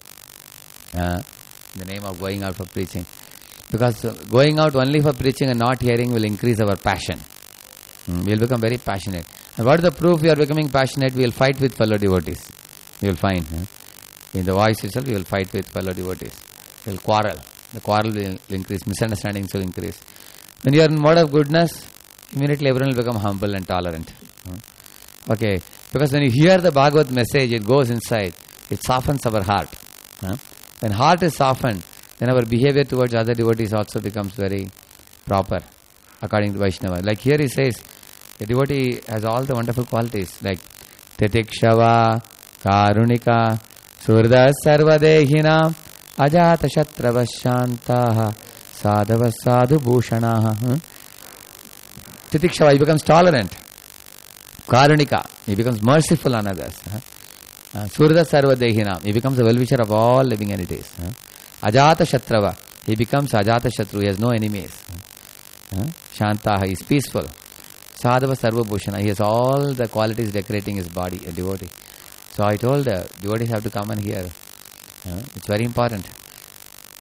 Uh, in the name of going out for preaching. Because uh, going out only for preaching and not hearing will increase our passion. Hmm? We will become very passionate. And what is the proof we are becoming passionate? We will fight with fellow devotees. You will find. Huh? In the voice itself, we will fight with fellow devotees. We will quarrel. The quarrel will increase. Misunderstandings will increase. When you are in mode of goodness, immediately everyone will become humble and tolerant. Hmm? Okay. Because when you hear the Bhagavad message, it goes inside. It softens our heart. Huh? When heart is softened, then our behavior towards other devotees also becomes very proper, according to Vaishnava. Like here he says, the devotee has all the wonderful qualities, like Titikshava, Karunika, Surda Sarvadehina, Ajata Shatravashantaha, Sadhava Sadhu Bhushanaha. Hmm? Titikshava, he becomes tolerant. Karunika, he becomes merciful on others. Huh? Uh, Surda Sarvadehina, he becomes a well-wisher of all living entities. Huh? Ajata Shatrava, he becomes Ajata Shatru, he has no enemies. Huh? Shantaha, he is peaceful. Sadhava Sarva Bhushana, he has all the qualities decorating his body, a devotee. So I told the devotees have to come and hear. Uh, it's very important.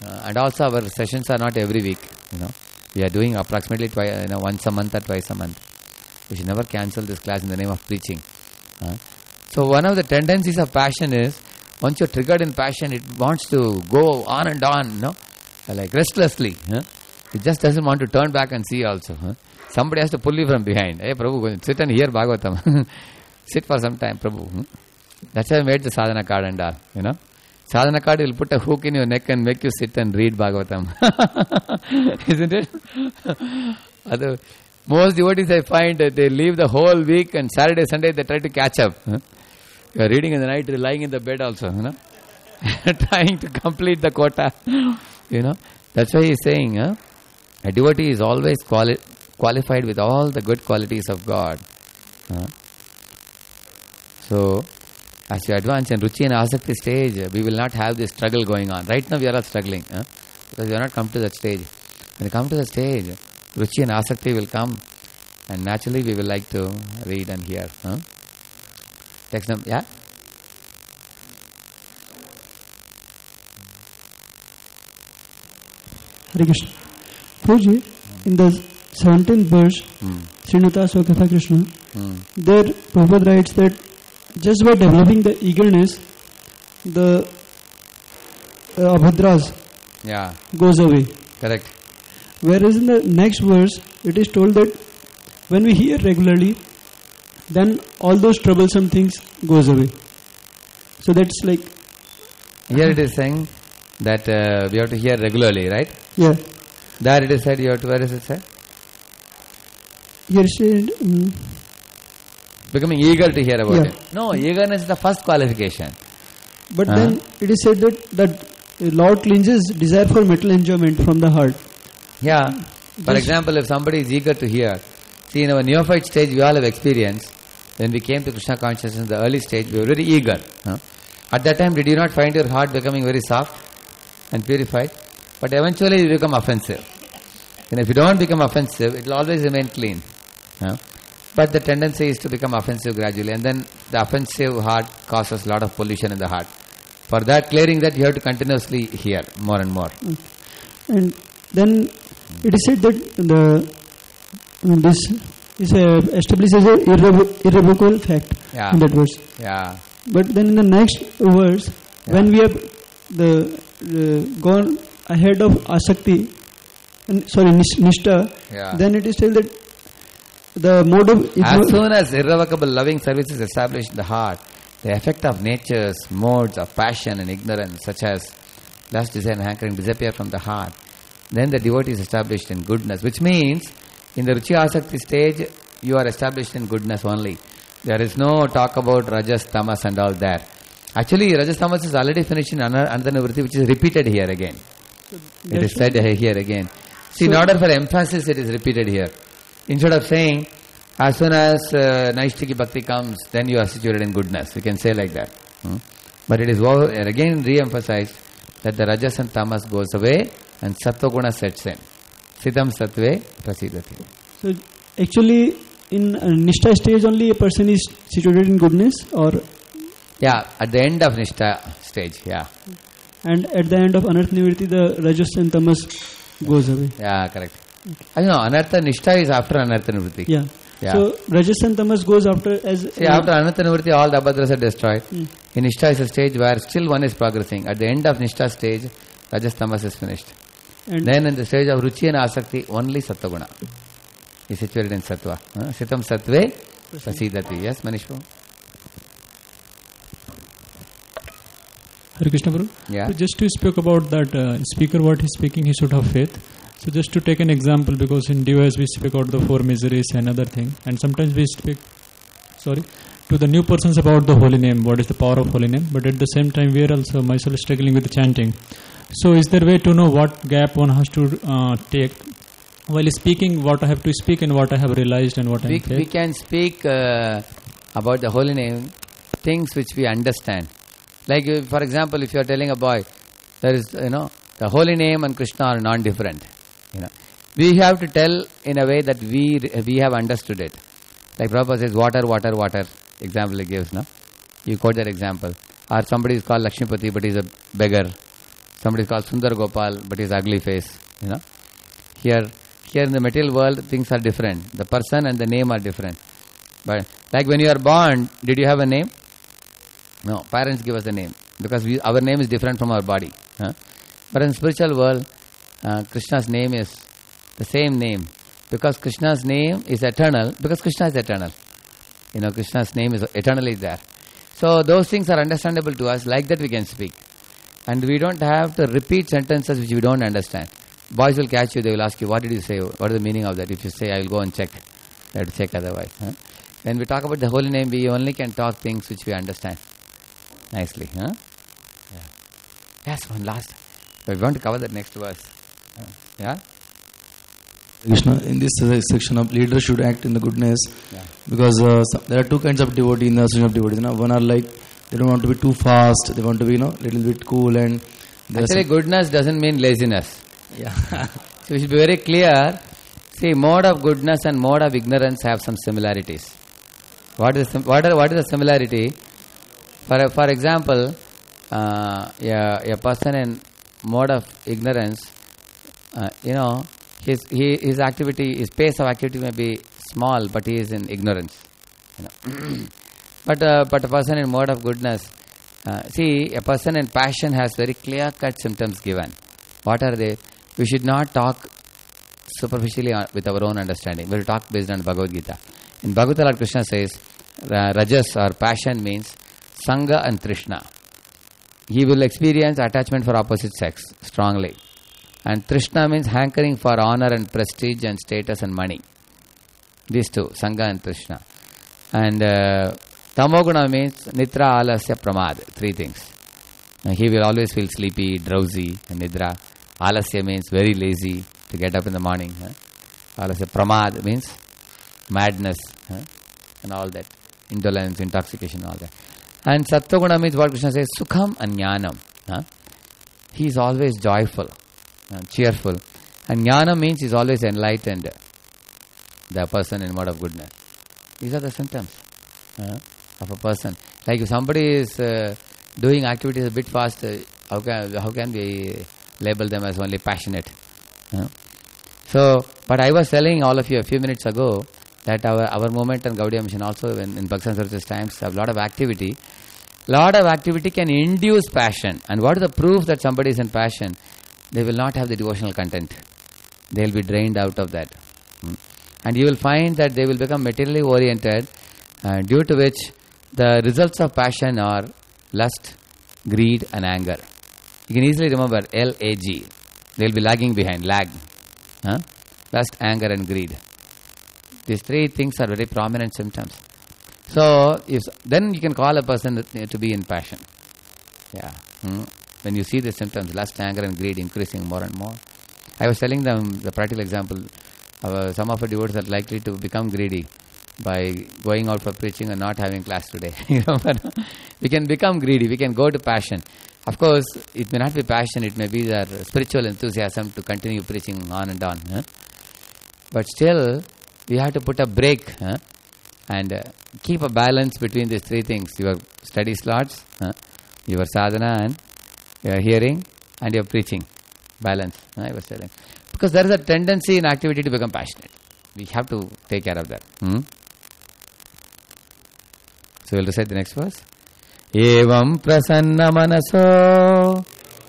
Uh, and also our sessions are not every week, you know. We are doing approximately twice, you know, once a month or twice a month. We should never cancel this class in the name of preaching. Uh, so one of the tendencies of passion is, once you're triggered in passion, it wants to go on and on, you know, like restlessly. Huh? It just doesn't want to turn back and see also. Huh? Somebody has to pull you from behind. Hey Prabhu, sit and hear Bhagavatam. Sit for some time, Prabhu. Hmm? That's why I made the sadhana card and all, you know. Sadhana card will put a hook in your neck and make you sit and read Bhagavatam. Isn't it? Other, most devotees I find that they leave the whole week and Saturday, Sunday they try to catch up. Huh? You are reading in the night, lying in the bed also, you know. Trying to complete the quota. You know. That's why he is saying, huh? A devotee is always quali- qualified with all the good qualities of God. Huh? So, as you advance in Ruchi and Asakti stage, we will not have this struggle going on. Right now we are all struggling, huh? Because we are not come to that stage. When we come to the stage, Ruchi and Asakti will come, and naturally we will like to read and hear. Huh? Text number, yeah? Hare Krishna. Prabhuji, in the seventeenth verse, Hmm. Srinata Sokatha Krishna, Hmm. there Prabhupada writes that just by developing the eagerness, the uh, abhadras Yeah, goes away. correct. Whereas in the next verse, it is told that when we hear regularly, then all those troublesome things goes away. So that's like, Here it is saying that uh, we have to hear regularly, right? yeah. There it is said you have to, where is it said? Here said, um, Becoming eager to hear about Yeah. it. No, eagerness is the first qualification. but Uh-huh. then it is said that that Lord cleanses desire for material enjoyment from the heart. Yeah. For Just- example, if somebody is eager to hear, see in our neophyte stage we all have experience. When we came to Krishna consciousness in the early stage, we were very eager. Huh? At that time, did you not find your heart becoming very soft and purified? But eventually you become offensive. And if you don't become offensive, it will always remain clean. Huh? But the tendency is to become offensive gradually, and then the offensive heart causes a lot of pollution in the heart. For that, clearing that, you have to continuously hear more and more. And then it is said that the this is a, established as a irrevo- irrevocable fact Yeah. in that verse. Yeah. But then in the next verse, Yeah. when we have the uh, gone ahead of asakti, and sorry nish- nishta, Yeah. then it is said that the mode of As igno- soon as irrevocable loving service is established in the heart, the effect of nature's modes of passion and ignorance, such as lust, desire and hankering, disappear from the heart. Then the devotee is established in goodness, which means in the Ruchi Asakti stage, you are established in goodness only. There is no talk about Rajas, Tamas and all there. Actually, Rajas, Tamas is already finished in Anantanavritti, which is repeated here again. It is said here again. See, in order for emphasis, it is repeated here. Instead of saying, as soon as uh, Naishtiki Bhakti comes, then you are situated in goodness. You can say like that. Hmm? But it is wo- again re-emphasized that the Rajas and Tamas goes away and Sattva Guna sets in. Siddham Sattve Prasidati. So actually, in uh, nishta stage only a person is situated in goodness, or Yeah, at the end of Nishtha stage, yeah. and at the end of anartha nivritti the rajas and tamas goes away. Yeah, correct. I know, Anartha Nishtha is after Anartha Nivritti. Yeah. Yeah. So rajas and tamas goes after as See, after Anartha Nivritti, all the abhadras are destroyed. Mm. In Nishtha is a stage where still one is progressing. At the end of Nishtha stage, Rajas Tamas is finished. and Then in the stage of Ruchi and Asakti, only Sattva-guna is situated in Sattva. Huh? Sitam Sattve Prasidati. Yes, Manishpu? Hare Krishna Prabhu. Yeah. So just to speak about that uh, speaker, what he's speaking, he should have faith. So just to take an example, because in D O S we speak out the four miseries and other thing, and sometimes we speak, sorry, to the new persons about the holy name, what is the power of holy name, but at the same time we are also myself struggling with the chanting. So is there a way to know what gap one has to uh, take while speaking, what I have to speak and what I have realized and what I We, have we faith? can speak uh, about the holy name, things which we understand. Like, uh, for example, if you are telling a boy, there is, you know, the holy name and Krishna are non-different. You know, we have to tell in a way that we we have understood it. Like Prabhupada says, water, water, water. Example he gives, no? You quote that example. Or somebody is called Lakshmipati, but he is a beggar. Somebody is called Sundar Gopal, but his ugly face. You know, here, here in the material world, things are different. The person and the name are different. But like when you are born, did you have a name? No, parents give us a name because we, our name is different from our body. Huh? But in spiritual world, uh, Krishna's name is the same name because Krishna's name is eternal. Because Krishna is eternal, you know, Krishna's name is eternally there. So those things are understandable to us. Like that, we can speak, and we don't have to repeat sentences which we don't understand. Boys will catch you. They will ask you, "What did you say? What is the meaning of that?" If you say, "I will go and check," they have to check otherwise. Huh? When we talk about the holy name, we only can talk things which we understand nicely. Huh? Yeah. Yes, one last. We want to cover that next verse. Uh, yeah? Krishna, in this uh, section of leaders should act in the goodness, Yeah. because uh, some, there are two kinds of devotee in the association of devotees. You know? One are like, they don't want to be too fast, they want to be, you know, little bit cool, and there are Actually, some- goodness doesn't mean laziness. yeah. So we should be very clear. See, mode of goodness and mode of ignorance have some similarities. What is sim- what, are, what is the similarity? For for example, uh, a, a person in mode of ignorance, uh, you know, his he, his activity, his pace of activity may be small, but he is in ignorance. You know. but uh, but a person in mode of goodness, uh, see, a person in passion has very clear-cut symptoms given. What are they? We should not talk superficially on, with our own understanding. We will talk based on Bhagavad Gita. In Bhagavad Gita, Lord Krishna says, Rajas or passion means Sangha and Trishna. He will experience attachment for opposite sex strongly. And Trishna means hankering for honor and prestige and status and money. These two, Sangha and Trishna. And uh, Tamoguna means Nitra, Alasya, Pramad. Three things. Now, he will always feel sleepy, drowsy, and Nidra. Alasya means very lazy to get up in the morning. Huh? Alasya. Pramad means madness, huh? And all that. Indolence, intoxication, all that. And Sattva means what Krishna says, Sukham and Jnanam. Huh? He is always joyful, uh, cheerful. And Jnana means he is always enlightened, the person in mode of goodness. These are the symptoms uh, of a person. Like if somebody is uh, doing activities a bit fast, uh, how can how can we label them as only passionate? Uh? So, but I was telling all of you a few minutes ago that our, our movement and Gaudiya Mission also in, in Bhakti Services times have a lot of activity. Lot of activity can induce passion. And what is the proof that somebody is in passion? They will not have the devotional content. They will be drained out of that. Hmm. And you will find that they will become materially oriented, uh, due to which the results of passion are lust, greed and anger. You can easily remember L A G. They will be lagging behind, lag. Huh? Lust, anger and greed. These three things are very prominent symptoms. So, if then you can call a person to be in passion. Yeah. Hmm. When you see the symptoms, lust, anger and greed increasing more and more. I was telling them the practical example. Uh, some of our devotees are likely to become greedy by going out for preaching and not having class today. You know, but we can become greedy. We can go to passion. Of course, it may not be passion. It may be their spiritual enthusiasm to continue preaching on and on. Huh? But still, we have to put a break, huh? And uh, keep a balance between these three things: your study slots, huh? Your sadhana, and your hearing, and your preaching. Balance. Huh? I was telling. Because there is a tendency in activity to become passionate. We have to take care of that. Hmm? So we'll recite the next verse. Evam prasanna manaso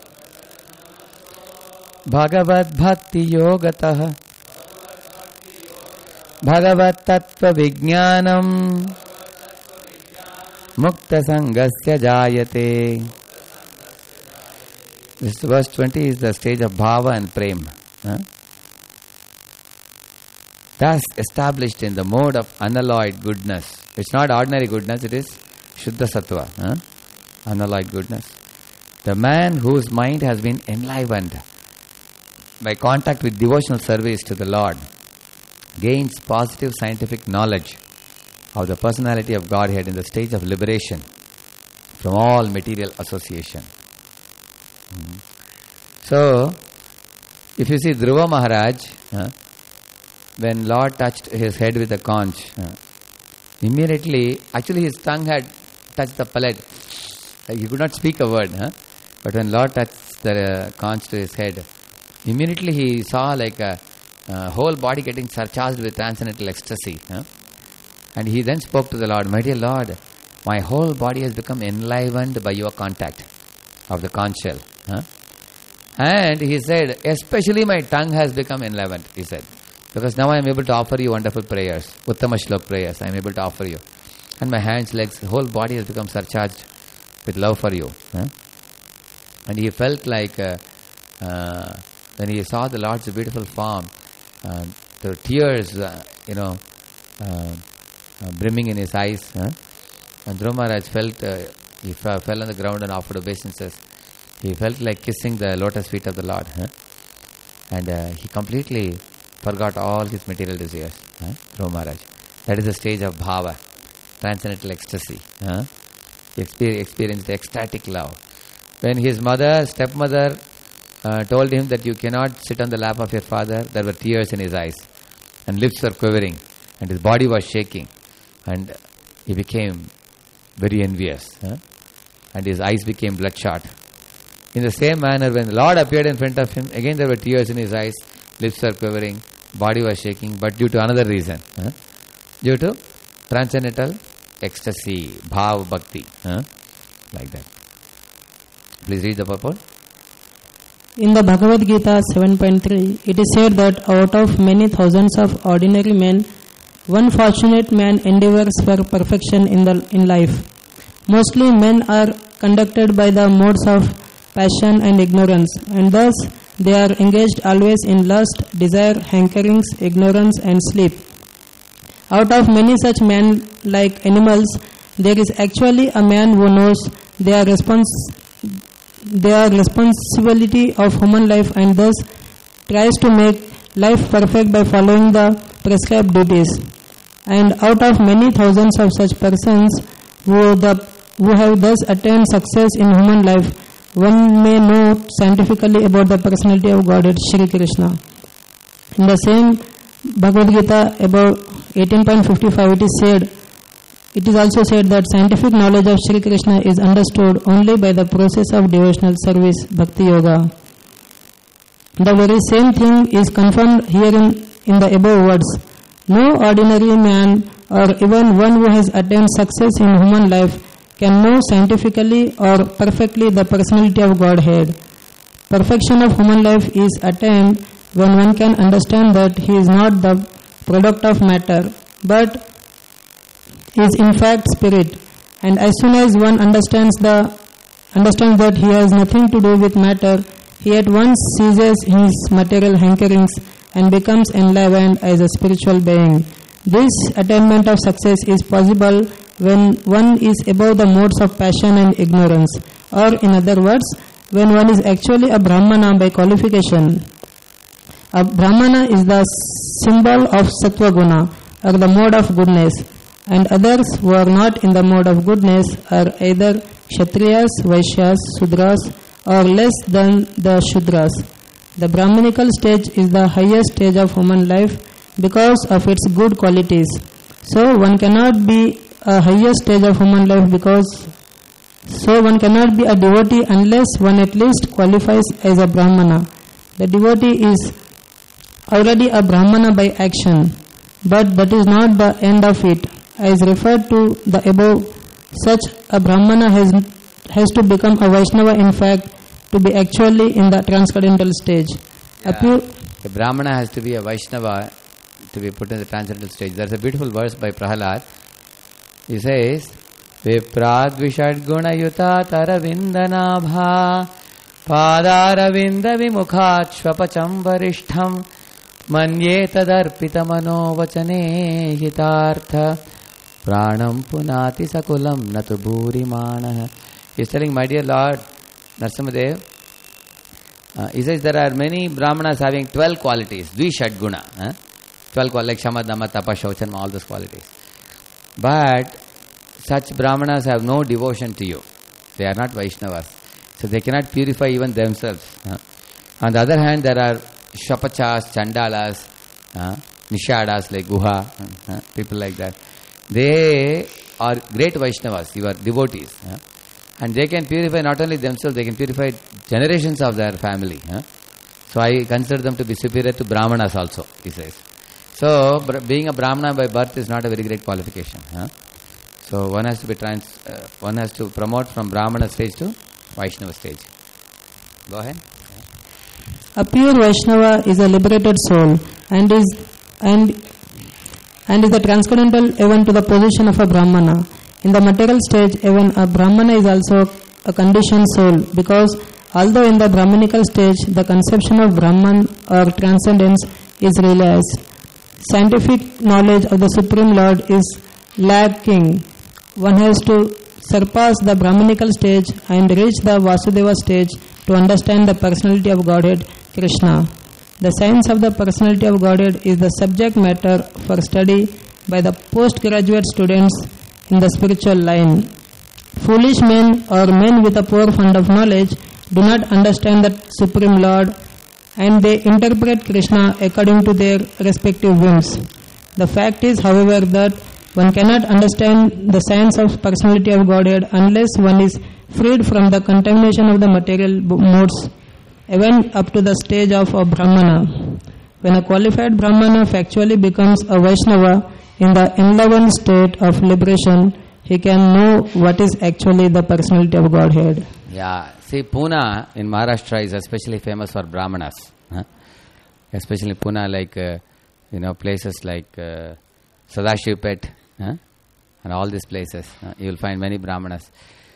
Bhagavad Bhakti Yogatah Bhagavad Tattva Vijnanam Mukta Sangasya Jayate. This verse twenty is the stage of Bhava and Prem. Huh? Thus established in the mode of unalloyed goodness. It's not ordinary goodness, it is Shuddha Sattva. Huh? Unalloyed goodness. The man whose mind has been enlivened by contact with devotional service to the Lord gains positive scientific knowledge of the personality of Godhead in the stage of liberation from all material association. Mm-hmm. So, if you see Dhruva Maharaj, uh, when Lord touched his head with a conch, uh, immediately, actually his tongue had touched the palate. He could not speak a word, huh? But when Lord touched, the uh, conch to his head, immediately he saw like a uh, whole body getting surcharged with transcendental ecstasy. Huh? And he then spoke to the Lord, "My dear Lord, my whole body has become enlivened by your contact of the conch shell." Huh? And he said, "Especially my tongue has become enlivened," he said. "Because now I am able to offer you wonderful prayers, Uttama Shlok prayers, I am able to offer you. And my hands, legs, whole body has become surcharged with love for you." Huh? And he felt like, uh, uh, when he saw the Lord's beautiful form, uh, the tears, uh, you know, uh, uh, brimming in his eyes. Huh? And Dhruva Maharaj felt, uh, he f- fell on the ground and offered obeisances. He felt like kissing the lotus feet of the Lord. Huh? And uh, he completely forgot all his material desires. Huh? Dhruva Maharaj. That is the stage of bhava, transcendental ecstasy. Huh? He exper- experienced ecstatic love. When his mother, stepmother, uh, told him that you cannot sit on the lap of your father, there were tears in his eyes, and lips were quivering, and his body was shaking, and he became very envious, huh? And his eyes became bloodshot. In the same manner, when the Lord appeared in front of him, again there were tears in his eyes, lips were quivering, body was shaking, but due to another reason, huh? Due to transcendental ecstasy, bhav bhakti, huh? Like that. Please read the purport. In the Bhagavad Gita seven point three, it is said that out of many thousands of ordinary men, one fortunate man endeavors for perfection in the in life. Mostly men are conducted by the modes of passion and ignorance, and thus they are engaged always in lust, desire, hankerings, ignorance, and sleep. Out of many such men, like animals, there is actually a man who knows their respons- their responsibility of human life, and thus tries to make life perfect by following the prescribed duties. And out of many thousands of such persons who, the, who have thus attained success in human life, one may know scientifically about the personality of Godhead Shri Krishna. In the same Bhagavad Gita about eighteen point five five, it is said, it is also said that scientific knowledge of Shri Krishna is understood only by the process of devotional service, Bhakti Yoga. The very same thing is confirmed here in, in the above words. No ordinary man or even one who has attained success in human life can know scientifically or perfectly the personality of Godhead. Perfection of human life is attained when one can understand that he is not the product of matter, but is in fact spirit. And as soon as one understands the understands that he has nothing to do with matter, he at once ceases his material hankerings and becomes enlivened as a spiritual being. This attainment of success is possible when one is above the modes of passion and ignorance, or in other words, when one is actually a Brahmana by qualification. A Brahmana is the symbol of Sattva Guna, or the mode of goodness, and others who are not in the mode of goodness are either Kshatriyas, Vaishyas, Sudras, or less than the Shudras. The Brahmanical stage is the highest stage of human life because of its good qualities. So one cannot be a higher stage of human life because so one cannot be a devotee unless one at least qualifies as a Brahmana. The devotee is already a Brahmana by action, but that is not the end of it. As referred to the above, such a Brahmana has has to become a Vaishnava, in fact, to be actually in the transcendental stage. Yeah. The Brahmana has to be a Vaishnava to be put in the transcendental stage. There's a beautiful verse by Prahalad. He says, Viprad Vishad Guna Yuta Taravindanabha Padaravinda Vimukhat Shvapacham Varishtham Manye Tadarpita Mano Vachane Hitartha Pranam Punati Sakulam Natu Bhuri Manah. He is telling, my dear Lord Narasimhadev, uh, he says there are many Brahmanas having twelve qualities, Dvishad Guna, eh? twelve qualities like Shama, Dhamma, Tapa, Shauchan, all those qualities. But such Brahmanas have no devotion to you. They are not Vaishnavas. So they cannot purify even themselves. Uh. On the other hand, there are Shapachas, Chandalas, uh, Nishadas like Guha, uh, people like that. They are great Vaishnavas, you are devotees. Uh. And they can purify not only themselves, they can purify generations of their family. Huh? So I consider them to be superior to Brahmanas also, he says. So br- being a Brahmana by birth is not a very great qualification. Huh? So one has to be trans, uh, one has to promote from Brahmana stage to Vaishnava stage. Go ahead. A pure Vaishnava is a liberated soul and is and and is the transcendental even to the position of a Brahmana. In the material stage, even a Brahmana is also a conditioned soul, because although in the Brahmanical stage the conception of Brahman or transcendence is realized, scientific knowledge of the Supreme Lord is lacking. One has to surpass the Brahmanical stage and reach the Vasudeva stage to understand the personality of Godhead, Krishna. The science of the personality of Godhead is the subject matter for study by the postgraduate students in the spiritual line. Foolish men or men with a poor fund of knowledge do not understand the Supreme Lord, and they interpret Krishna according to their respective whims. The fact is, however, that one cannot understand the science of personality of Godhead unless one is freed from the contamination of the material modes, even up to the stage of a Brahmana. When a qualified Brahmana factually becomes a Vaishnava in the enlivened state of liberation, he can know what is actually the personality of Godhead. Yeah, see, Pune in Maharashtra is especially famous for Brahmanas. Huh? Especially Pune, like, uh, you know, places like uh, Sadashivpet, huh? and all these places. Uh, you will find many Brahmanas.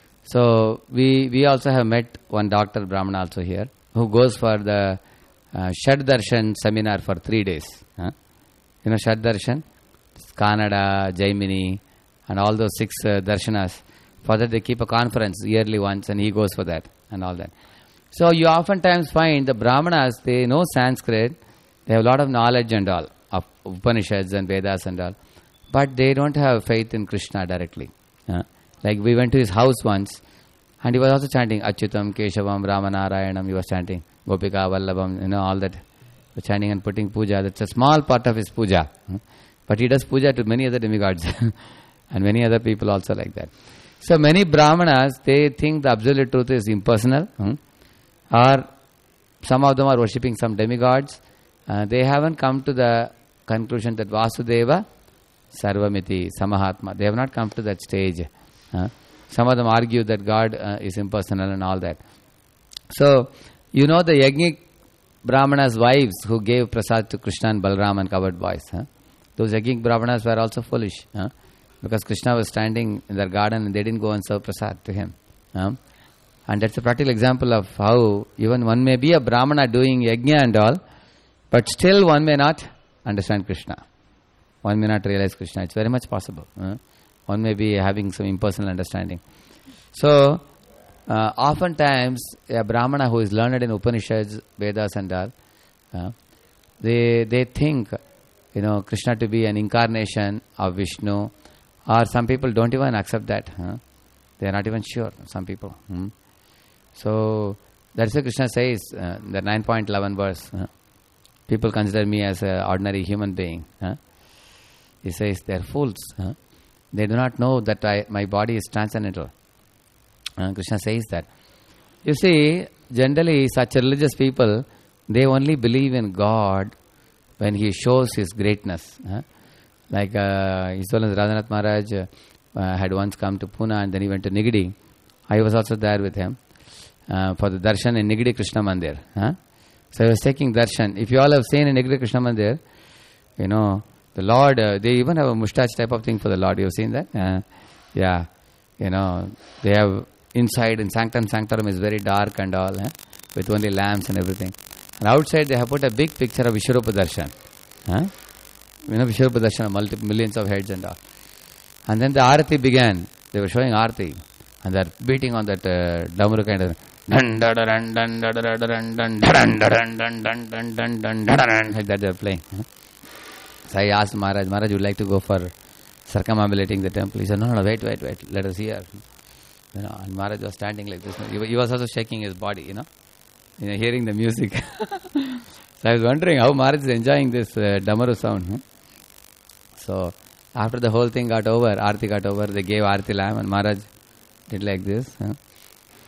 So, we, we also have met one doctor Brahmana also here, who goes for the uh, Shad Darshan seminar for three days. Huh? You know Shad Darshan? Kannada, Jaimini, and all those six uh, darshanas. For that they keep a conference yearly once, and he goes for that and all that. So you oftentimes find the Brahmanas, they know Sanskrit, they have a lot of knowledge and all, of Upanishads and Vedas and all, but they don't have faith in Krishna directly. Uh, like we went to his house once, and he was also chanting Achyutam, Keshavam, Ramanarayanam, he was chanting Gopika, Vallabham, you know, all that. Chanting and putting puja, that's a small part of his puja. Uh, but he does puja to many other demigods and many other people also like that. So many Brahmanas, they think the absolute truth is impersonal, hmm? or some of them are worshipping some demigods. Uh, they haven't come to the conclusion that Vasudeva Sarvamiti Samahatma. They have not come to that stage. Uh, some of them argue that God uh, is impersonal and all that. So, you know the Yajnik Brahmanas' wives who gave prasad to Krishna and Balram and covered boys. Huh? Those Yajnik Brahmanas were also foolish. Huh? Because Krishna was standing in their garden and they didn't go and serve prasad to him. Um, and that's a practical example of how even one may be a Brahmana doing yajna and all, but still one may not understand Krishna. One may not realize Krishna. It's very much possible. Uh, one may be having some impersonal understanding. So, uh, oftentimes a Brahmana who is learned in Upanishads, Vedas and all, uh, they, they think, you know, Krishna to be an incarnation of Vishnu. Or some people don't even accept that. Huh? They are not even sure, some people. Hmm? So, that's why Krishna says, uh, the nine point eleven verse, uh, people consider me as an ordinary human being. Huh? He says, they are fools. Huh? They do not know that I, my body is transcendental. Uh, Krishna says that. You see, generally such religious people, they only believe in God when He shows His greatness. Huh? Like uh, His Holiness Radhanath Maharaj uh, had once come to Pune and then he went to Nigadi. I was also there with him uh, for the darshan in Nigadi Krishna Mandir. Huh? So I was taking darshan. If you all have seen in Nigadi Krishna Mandir, you know, the Lord, uh, they even have a mustache type of thing for the Lord. You have seen that? Uh, yeah. You know, they have inside in Sanctum Sanctorum is very dark and all, eh? with only lamps and everything. And outside they have put a big picture of Vishwarupa Darshan. Huh? You know, Vishwarupa Darshan, multi millions of heads and all. And then the Arati began. They were showing Arati. And they are beating on that uh, Damaru kind of dun dun dun dun dun dun dun dun dun dun dun dun dun dun dun dun like that they are playing. So I asked Maharaj, Maharaj, would you like to go for circumambulating the temple? He said, no, no, wait, wait, wait, let us hear. You know, and Maharaj was standing like this. He was also shaking his body, you know, you know, hearing the music. So I was wondering how Maharaj is enjoying this uh, Damaru sound. Hmm? So after the whole thing got over, Aarti got over, they gave Aarti lamp and Maharaj did like this. Huh?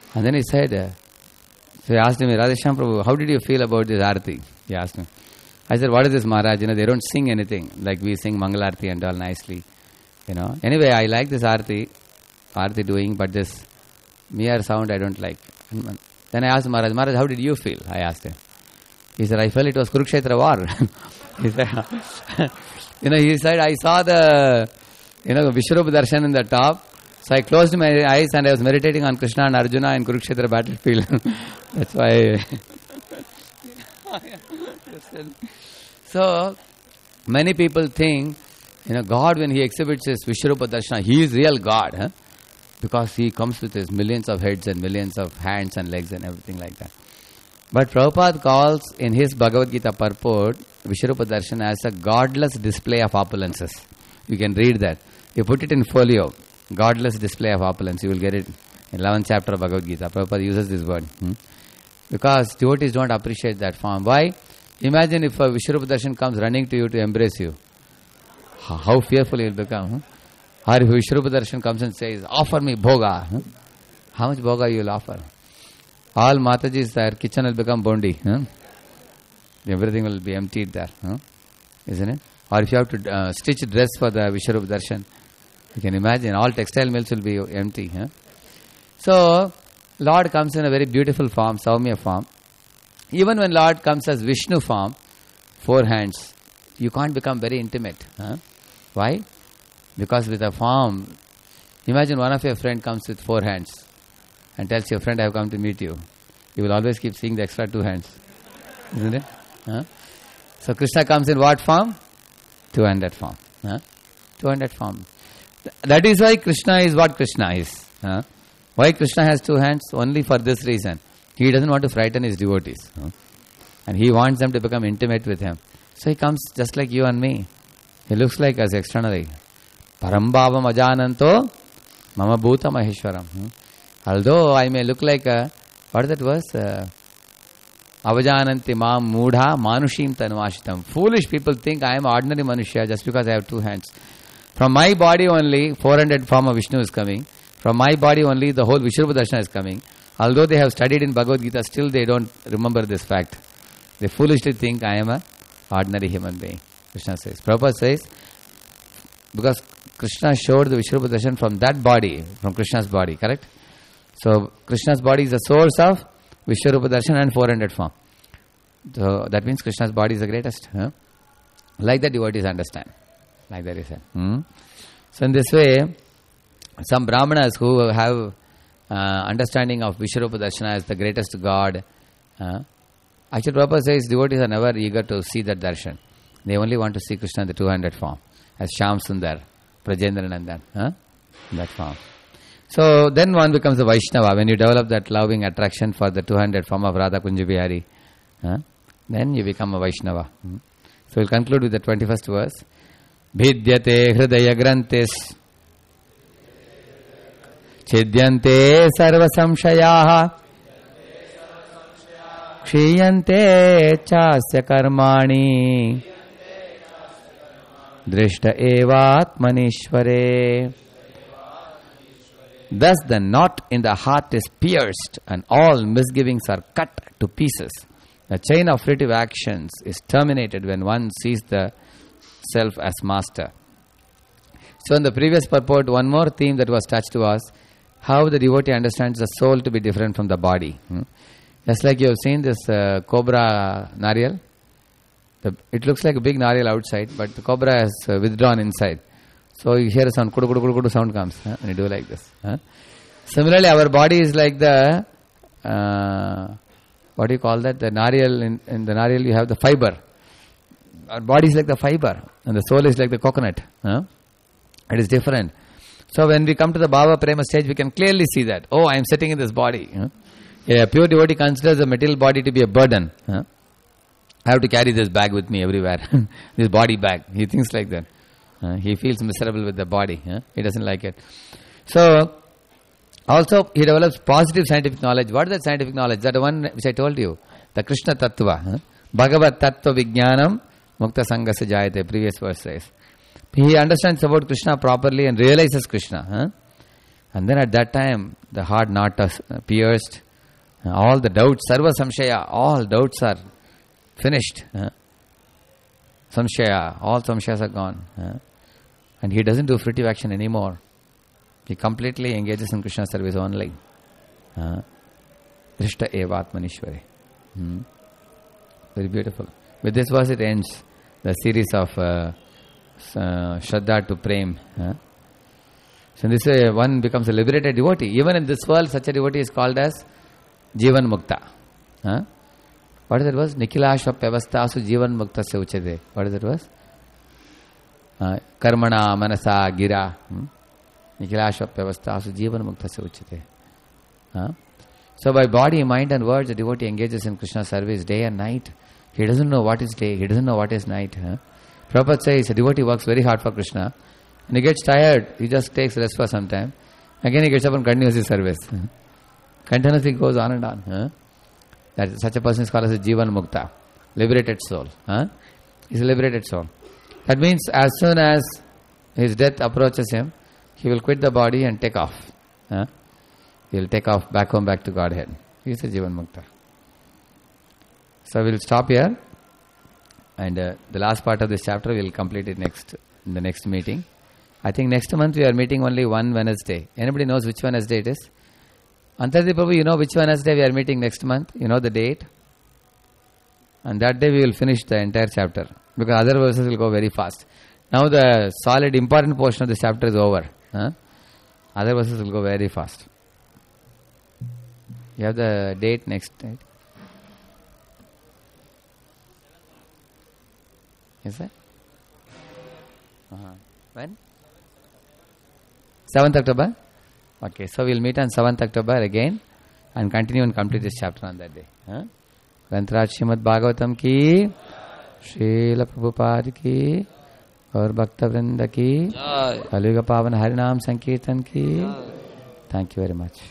And then he said, uh, so he asked me, Radheshyam Prabhu, how did you feel about this Arati? He asked me. I said, what is this Maharaj? You know, they don't sing anything. Like we sing Mangalarti and all nicely. You know. Anyway, I like this Arati, Arati doing, but this mere sound I don't like. Then I asked Maharaj, Maharaj, how did you feel? I asked him. He said, I felt it was Kurukshetra war. He said, you know, he said, I saw the, you know, Vishwarupa Darshan in the top. So I closed my eyes and I was meditating on Krishna and Arjuna in Kurukshetra battlefield. That's why. So, many people think, you know, God when He exhibits His Vishwarupa Darshana, He is real God, huh? Because He comes with His millions of heads and millions of hands and legs and everything like that. But Prabhupada calls in his Bhagavad Gita purport Vishwarupa Darshana as a godless display of opulences. You can read that. You put it in folio, godless display of opulence. You will get it in eleventh chapter of Bhagavad Gita. Prabhupada uses this word. Hmm? Because devotees don't appreciate that form. Why? Imagine if a Vishwarupa Darshan comes running to you to embrace you. How fearful you will become. Huh? Or if Vishwarupa Darshan comes and says, offer me bhoga. Huh? How much bhoga you will offer? All Matajis, their kitchen will become bondi. Huh? Everything will be emptied there. Huh? Isn't it? Or if you have to uh, stitch dress for the Vishwarupa Darshan, you can imagine all textile mills will be empty. Huh? So, Lord comes in a very beautiful form, Saumya form. Even when Lord comes as Vishnu form, four hands, you can't become very intimate. Huh? Why? Because with a form, imagine one of your friend comes with four hands and tells your friend, I have come to meet you. You will always keep seeing the extra two hands. Isn't it? Huh? So Krishna comes in what form? Two-handed form. Huh? Two-handed form. That is why Krishna is what Krishna is. Huh? Why Krishna has two hands? Only for this reason. He doesn't want to frighten his devotees. Huh? And he wants them to become intimate with him. So he comes just like you and me. He looks like us externally. Parambhavam ajananto mama bhuta maheshwaram. Hmm? Although I may look like a, what is that verse? Uh, Avajananti mam mudha manushim tanvashitam. Foolish people think I am ordinary manushya just because I have two hands. From my body only, four-handed form of Vishnu is coming. From my body only, the whole Vishwarupa Darshana is coming. Although they have studied in Bhagavad Gita, still they don't remember this fact. They foolishly think I am a ordinary human being. Krishna says. Prabhupada says, because Krishna showed the Vishwarupa Darshan from that body, from Krishna's body, correct? So, Krishna's body is the source of Vishwarupa Darshan and four-handed form. So, that means Krishna's body is the greatest. Huh? Like that devotees understand. Like that he said. Hmm? So, in this way, some Brahmanas who have uh, understanding of Vishwarupa Darshana as the greatest God, uh, actually Prabhupada says devotees are never eager to see that darshan. They only want to see Krishna in the two-handed form, as Shyam Sundar, Brajendranandan, huh? in that form. So then one becomes a Vaishnava. When you develop that loving attraction for the two-handed form of Radha Kunja Bihari, huh? then you become a Vaishnava. Hmm? So we'll conclude with the twenty-first verse. Bhidyate hridaya grantis Chidyante sarva samshayaha Kshiyante chasya karmani Drishta evatmanishvare. Thus the knot in the heart is pierced and all misgivings are cut to pieces. The chain of fruitive actions is terminated when one sees the self as master. So in the previous purport, one more theme that was touched was how the devotee understands the soul to be different from the body. Hmm? Just like you have seen this uh, cobra nariyal. The, it looks like a big nariyal outside, but the cobra has uh, withdrawn inside. So you hear a sound, kudu kudu kudu kudu sound comes, huh? and you do like this. Huh? Similarly, our body is like the, uh, what do you call that? The nariyal, in, in the nariyal you have the fiber. Our body is like the fiber, and the soul is like the coconut. Huh? It is different. So when we come to the Bhava Prema stage, we can clearly see that, oh, I am sitting in this body. Huh? A pure devotee considers the material body to be a burden. Huh? I have to carry this bag with me everywhere. This body bag. He thinks like that. Uh, he feels miserable with the body. Huh? He doesn't like it. So, also he develops positive scientific knowledge. What is that scientific knowledge? That one which I told you. The Krishna Tattva. Huh? Bhagavat Tattva Vijnanam Mukta Sangasa Jayate. Previous verse says. He understands about Krishna properly and realizes Krishna. Huh? And then at that time, the hard knot is pierced. All the doubts, sarva samshaya, all doubts are finished. Uh, samshaya, all samshayas are gone. Uh, and he doesn't do fruitive action anymore. He completely engages in Krishna service only. Uh, Drishta eva atmanishware. Hmm. Very beautiful. With this verse it ends the series of uh, uh, Shraddha to Prem. Uh. So this way one becomes a liberated devotee. Even in this world, such a devotee is called as Jivan Mukta. Huh? What is that verse? Nikhilasha Pavastasu Jivan Mukta se uchade. What is that verse? Uh, Karmana Manasa Gira. Hmm? Nikhilasha Pavastasu Jivan Mukta se uchade. Huh? So by body, mind and words, the devotee engages in Krishna service day and night. He doesn't know what is day. He doesn't know what is night. Huh? Prabhupada says a devotee works very hard for Krishna. And he gets tired. He just takes rest for some time. Again he gets up and continues his service. Huh? Continuously goes on and on. Huh? That such a person is called as a Jivan Mukta, liberated soul. Huh? He's a liberated soul. That means as soon as his death approaches him, he will quit the body and take off. Huh? He will take off back home, back to Godhead. He is a Jivan Mukta. So we will stop here, and uh, the last part of this chapter we will complete it next in the next meeting. I think next month we are meeting only one Wednesday. Anybody knows which Wednesday it is? Antardi Prabhu, you know which Wednesday we are meeting next month? You know the date? And that day we will finish the entire chapter, because other verses will go very fast. Now the solid important portion of this chapter is over. Huh? Other verses will go very fast. You have the date next date? Yes, sir? Uh-huh. When? seventh October? Okay, so we'll meet on seventh October again and continue and complete this chapter on that day. Huh? Grantaraj Srimad Bhagavatam ki, Srila Prabhupada ki, और भक्त वृंद की, कलियुग पावन हरिनाम संकीर्तन की. Thank you very much.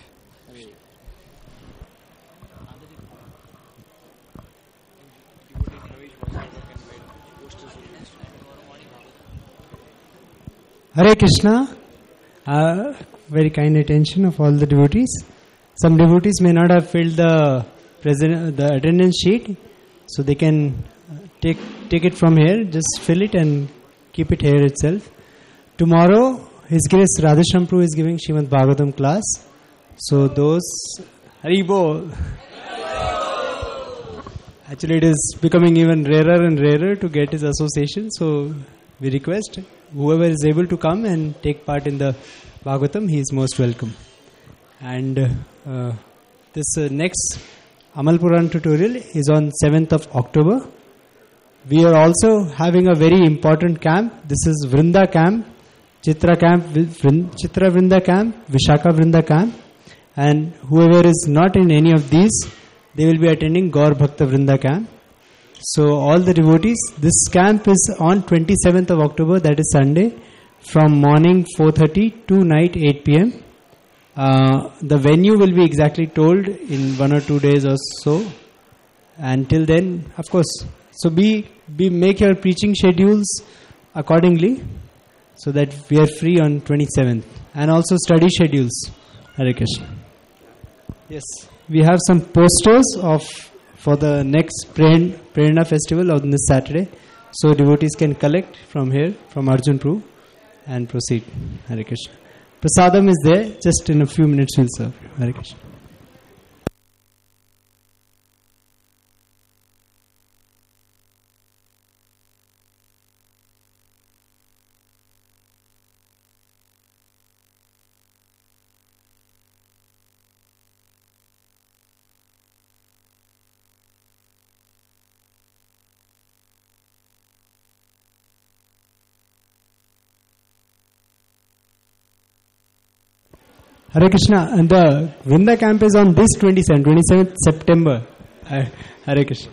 Hare Krishna. Uh, very kind attention of all the devotees. Some devotees may not have filled the present, the attendance sheet, so they can take take it from here. Just fill it and keep it here itself. Tomorrow, His Grace Radhesham Prabhu is giving Srimad Bhagavatam class. So those Haribo. Actually, it is becoming even rarer and rarer to get his association. So we request whoever is able to come and take part in the Bhagavatam, he is most welcome. And uh, this uh, next Amal Puran tutorial is on seventh of October. We are also having a very important camp. This is Vrinda camp, Chitra camp, Chitra Vrinda camp, Vishaka Vrinda camp. And whoever is not in any of these, they will be attending Gaur Bhakta Vrinda camp. So all the devotees, this camp is on twenty-seventh of October, that is Sunday, from morning four thirty to night eight p.m. Uh, the venue will be exactly told in one or two days or so. Until then, of course, so be, be make your preaching schedules accordingly, so that we are free on twenty-seventh. And also study schedules. Hare Krishna. Yes, we have some posters of for the next Prerna festival on this Saturday. So devotees can collect from here, from Arjun Prabhu, and proceed. Hare Krishna. Prasadam is there, just in a few minutes we'll serve. Hare Krishna. Hare Krishna, and the Vrinda camp is on this twenty-seventh, twenty-seventh September. Hare Krishna.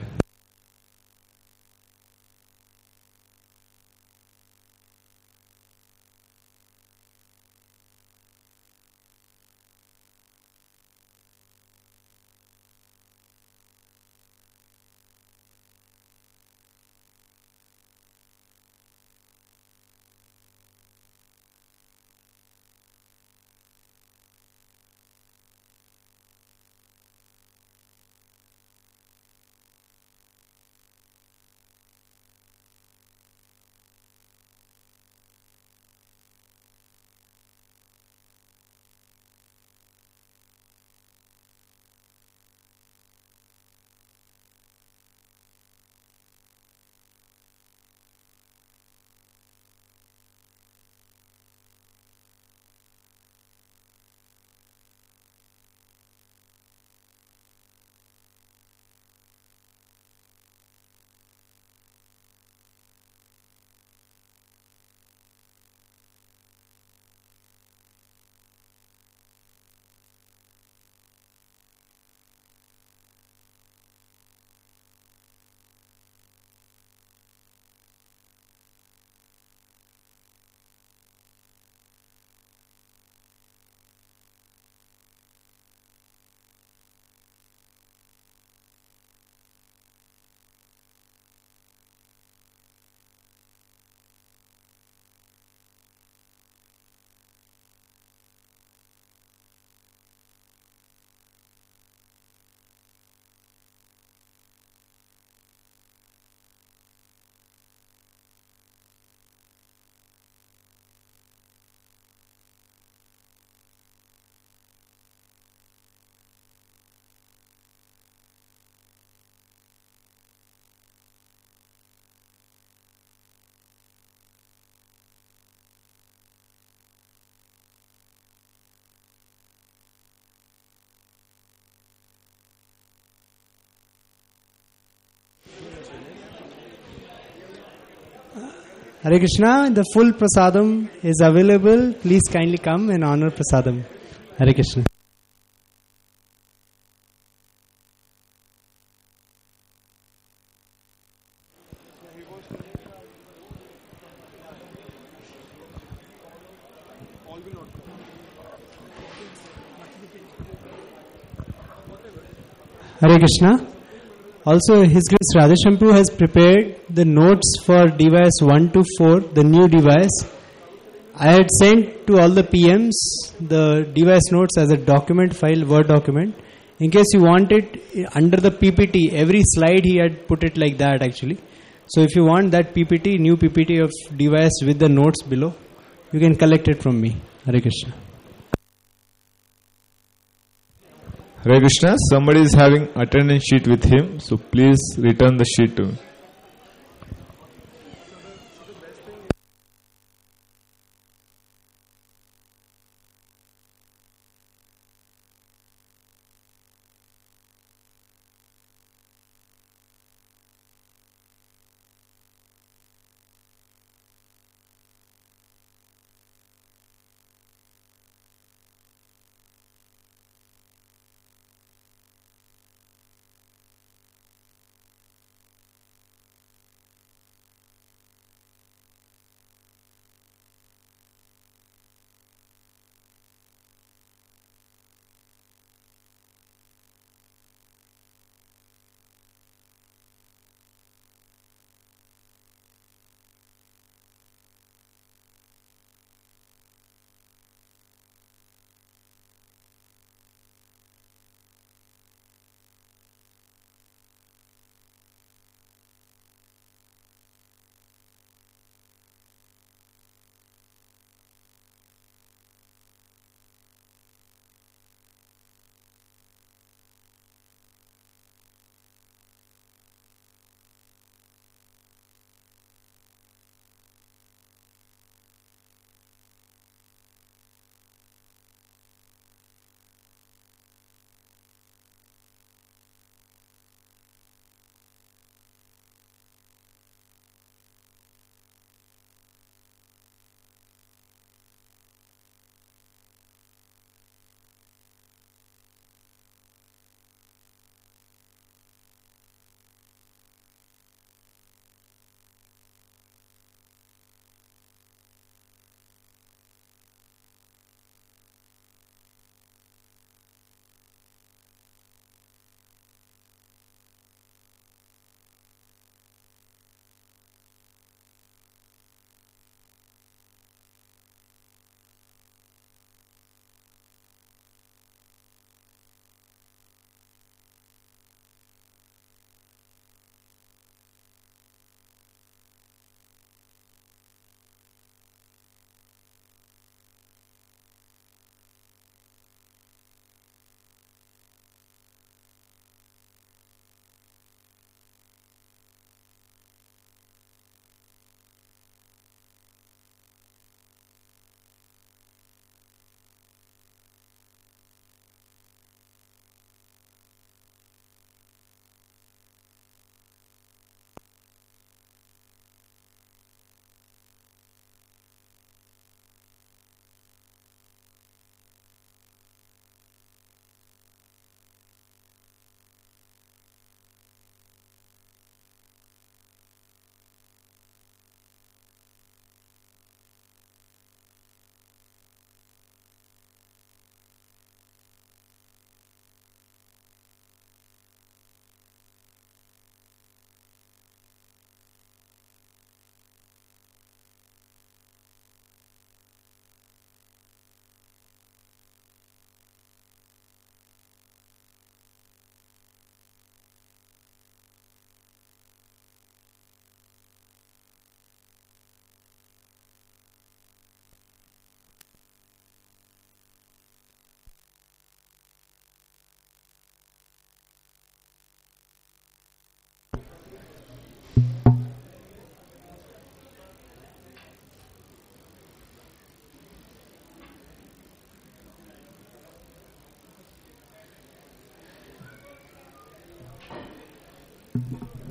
Hare Krishna, the full prasadam is available. Please kindly come and honor prasadam. Hare Krishna. Hare Krishna. Also, His Grace Radhashampru has prepared the notes for device one to four, the new device. I had sent to all the P Ms the device notes as a document file, Word document. In case you want it under the P P T, every slide he had put it like that actually. So if you want that P P T, new P P T of device with the notes below, you can collect it from me. Hare Krishna. Hare Krishna, somebody is having attendance sheet with him, so please return the sheet to me. Thank you.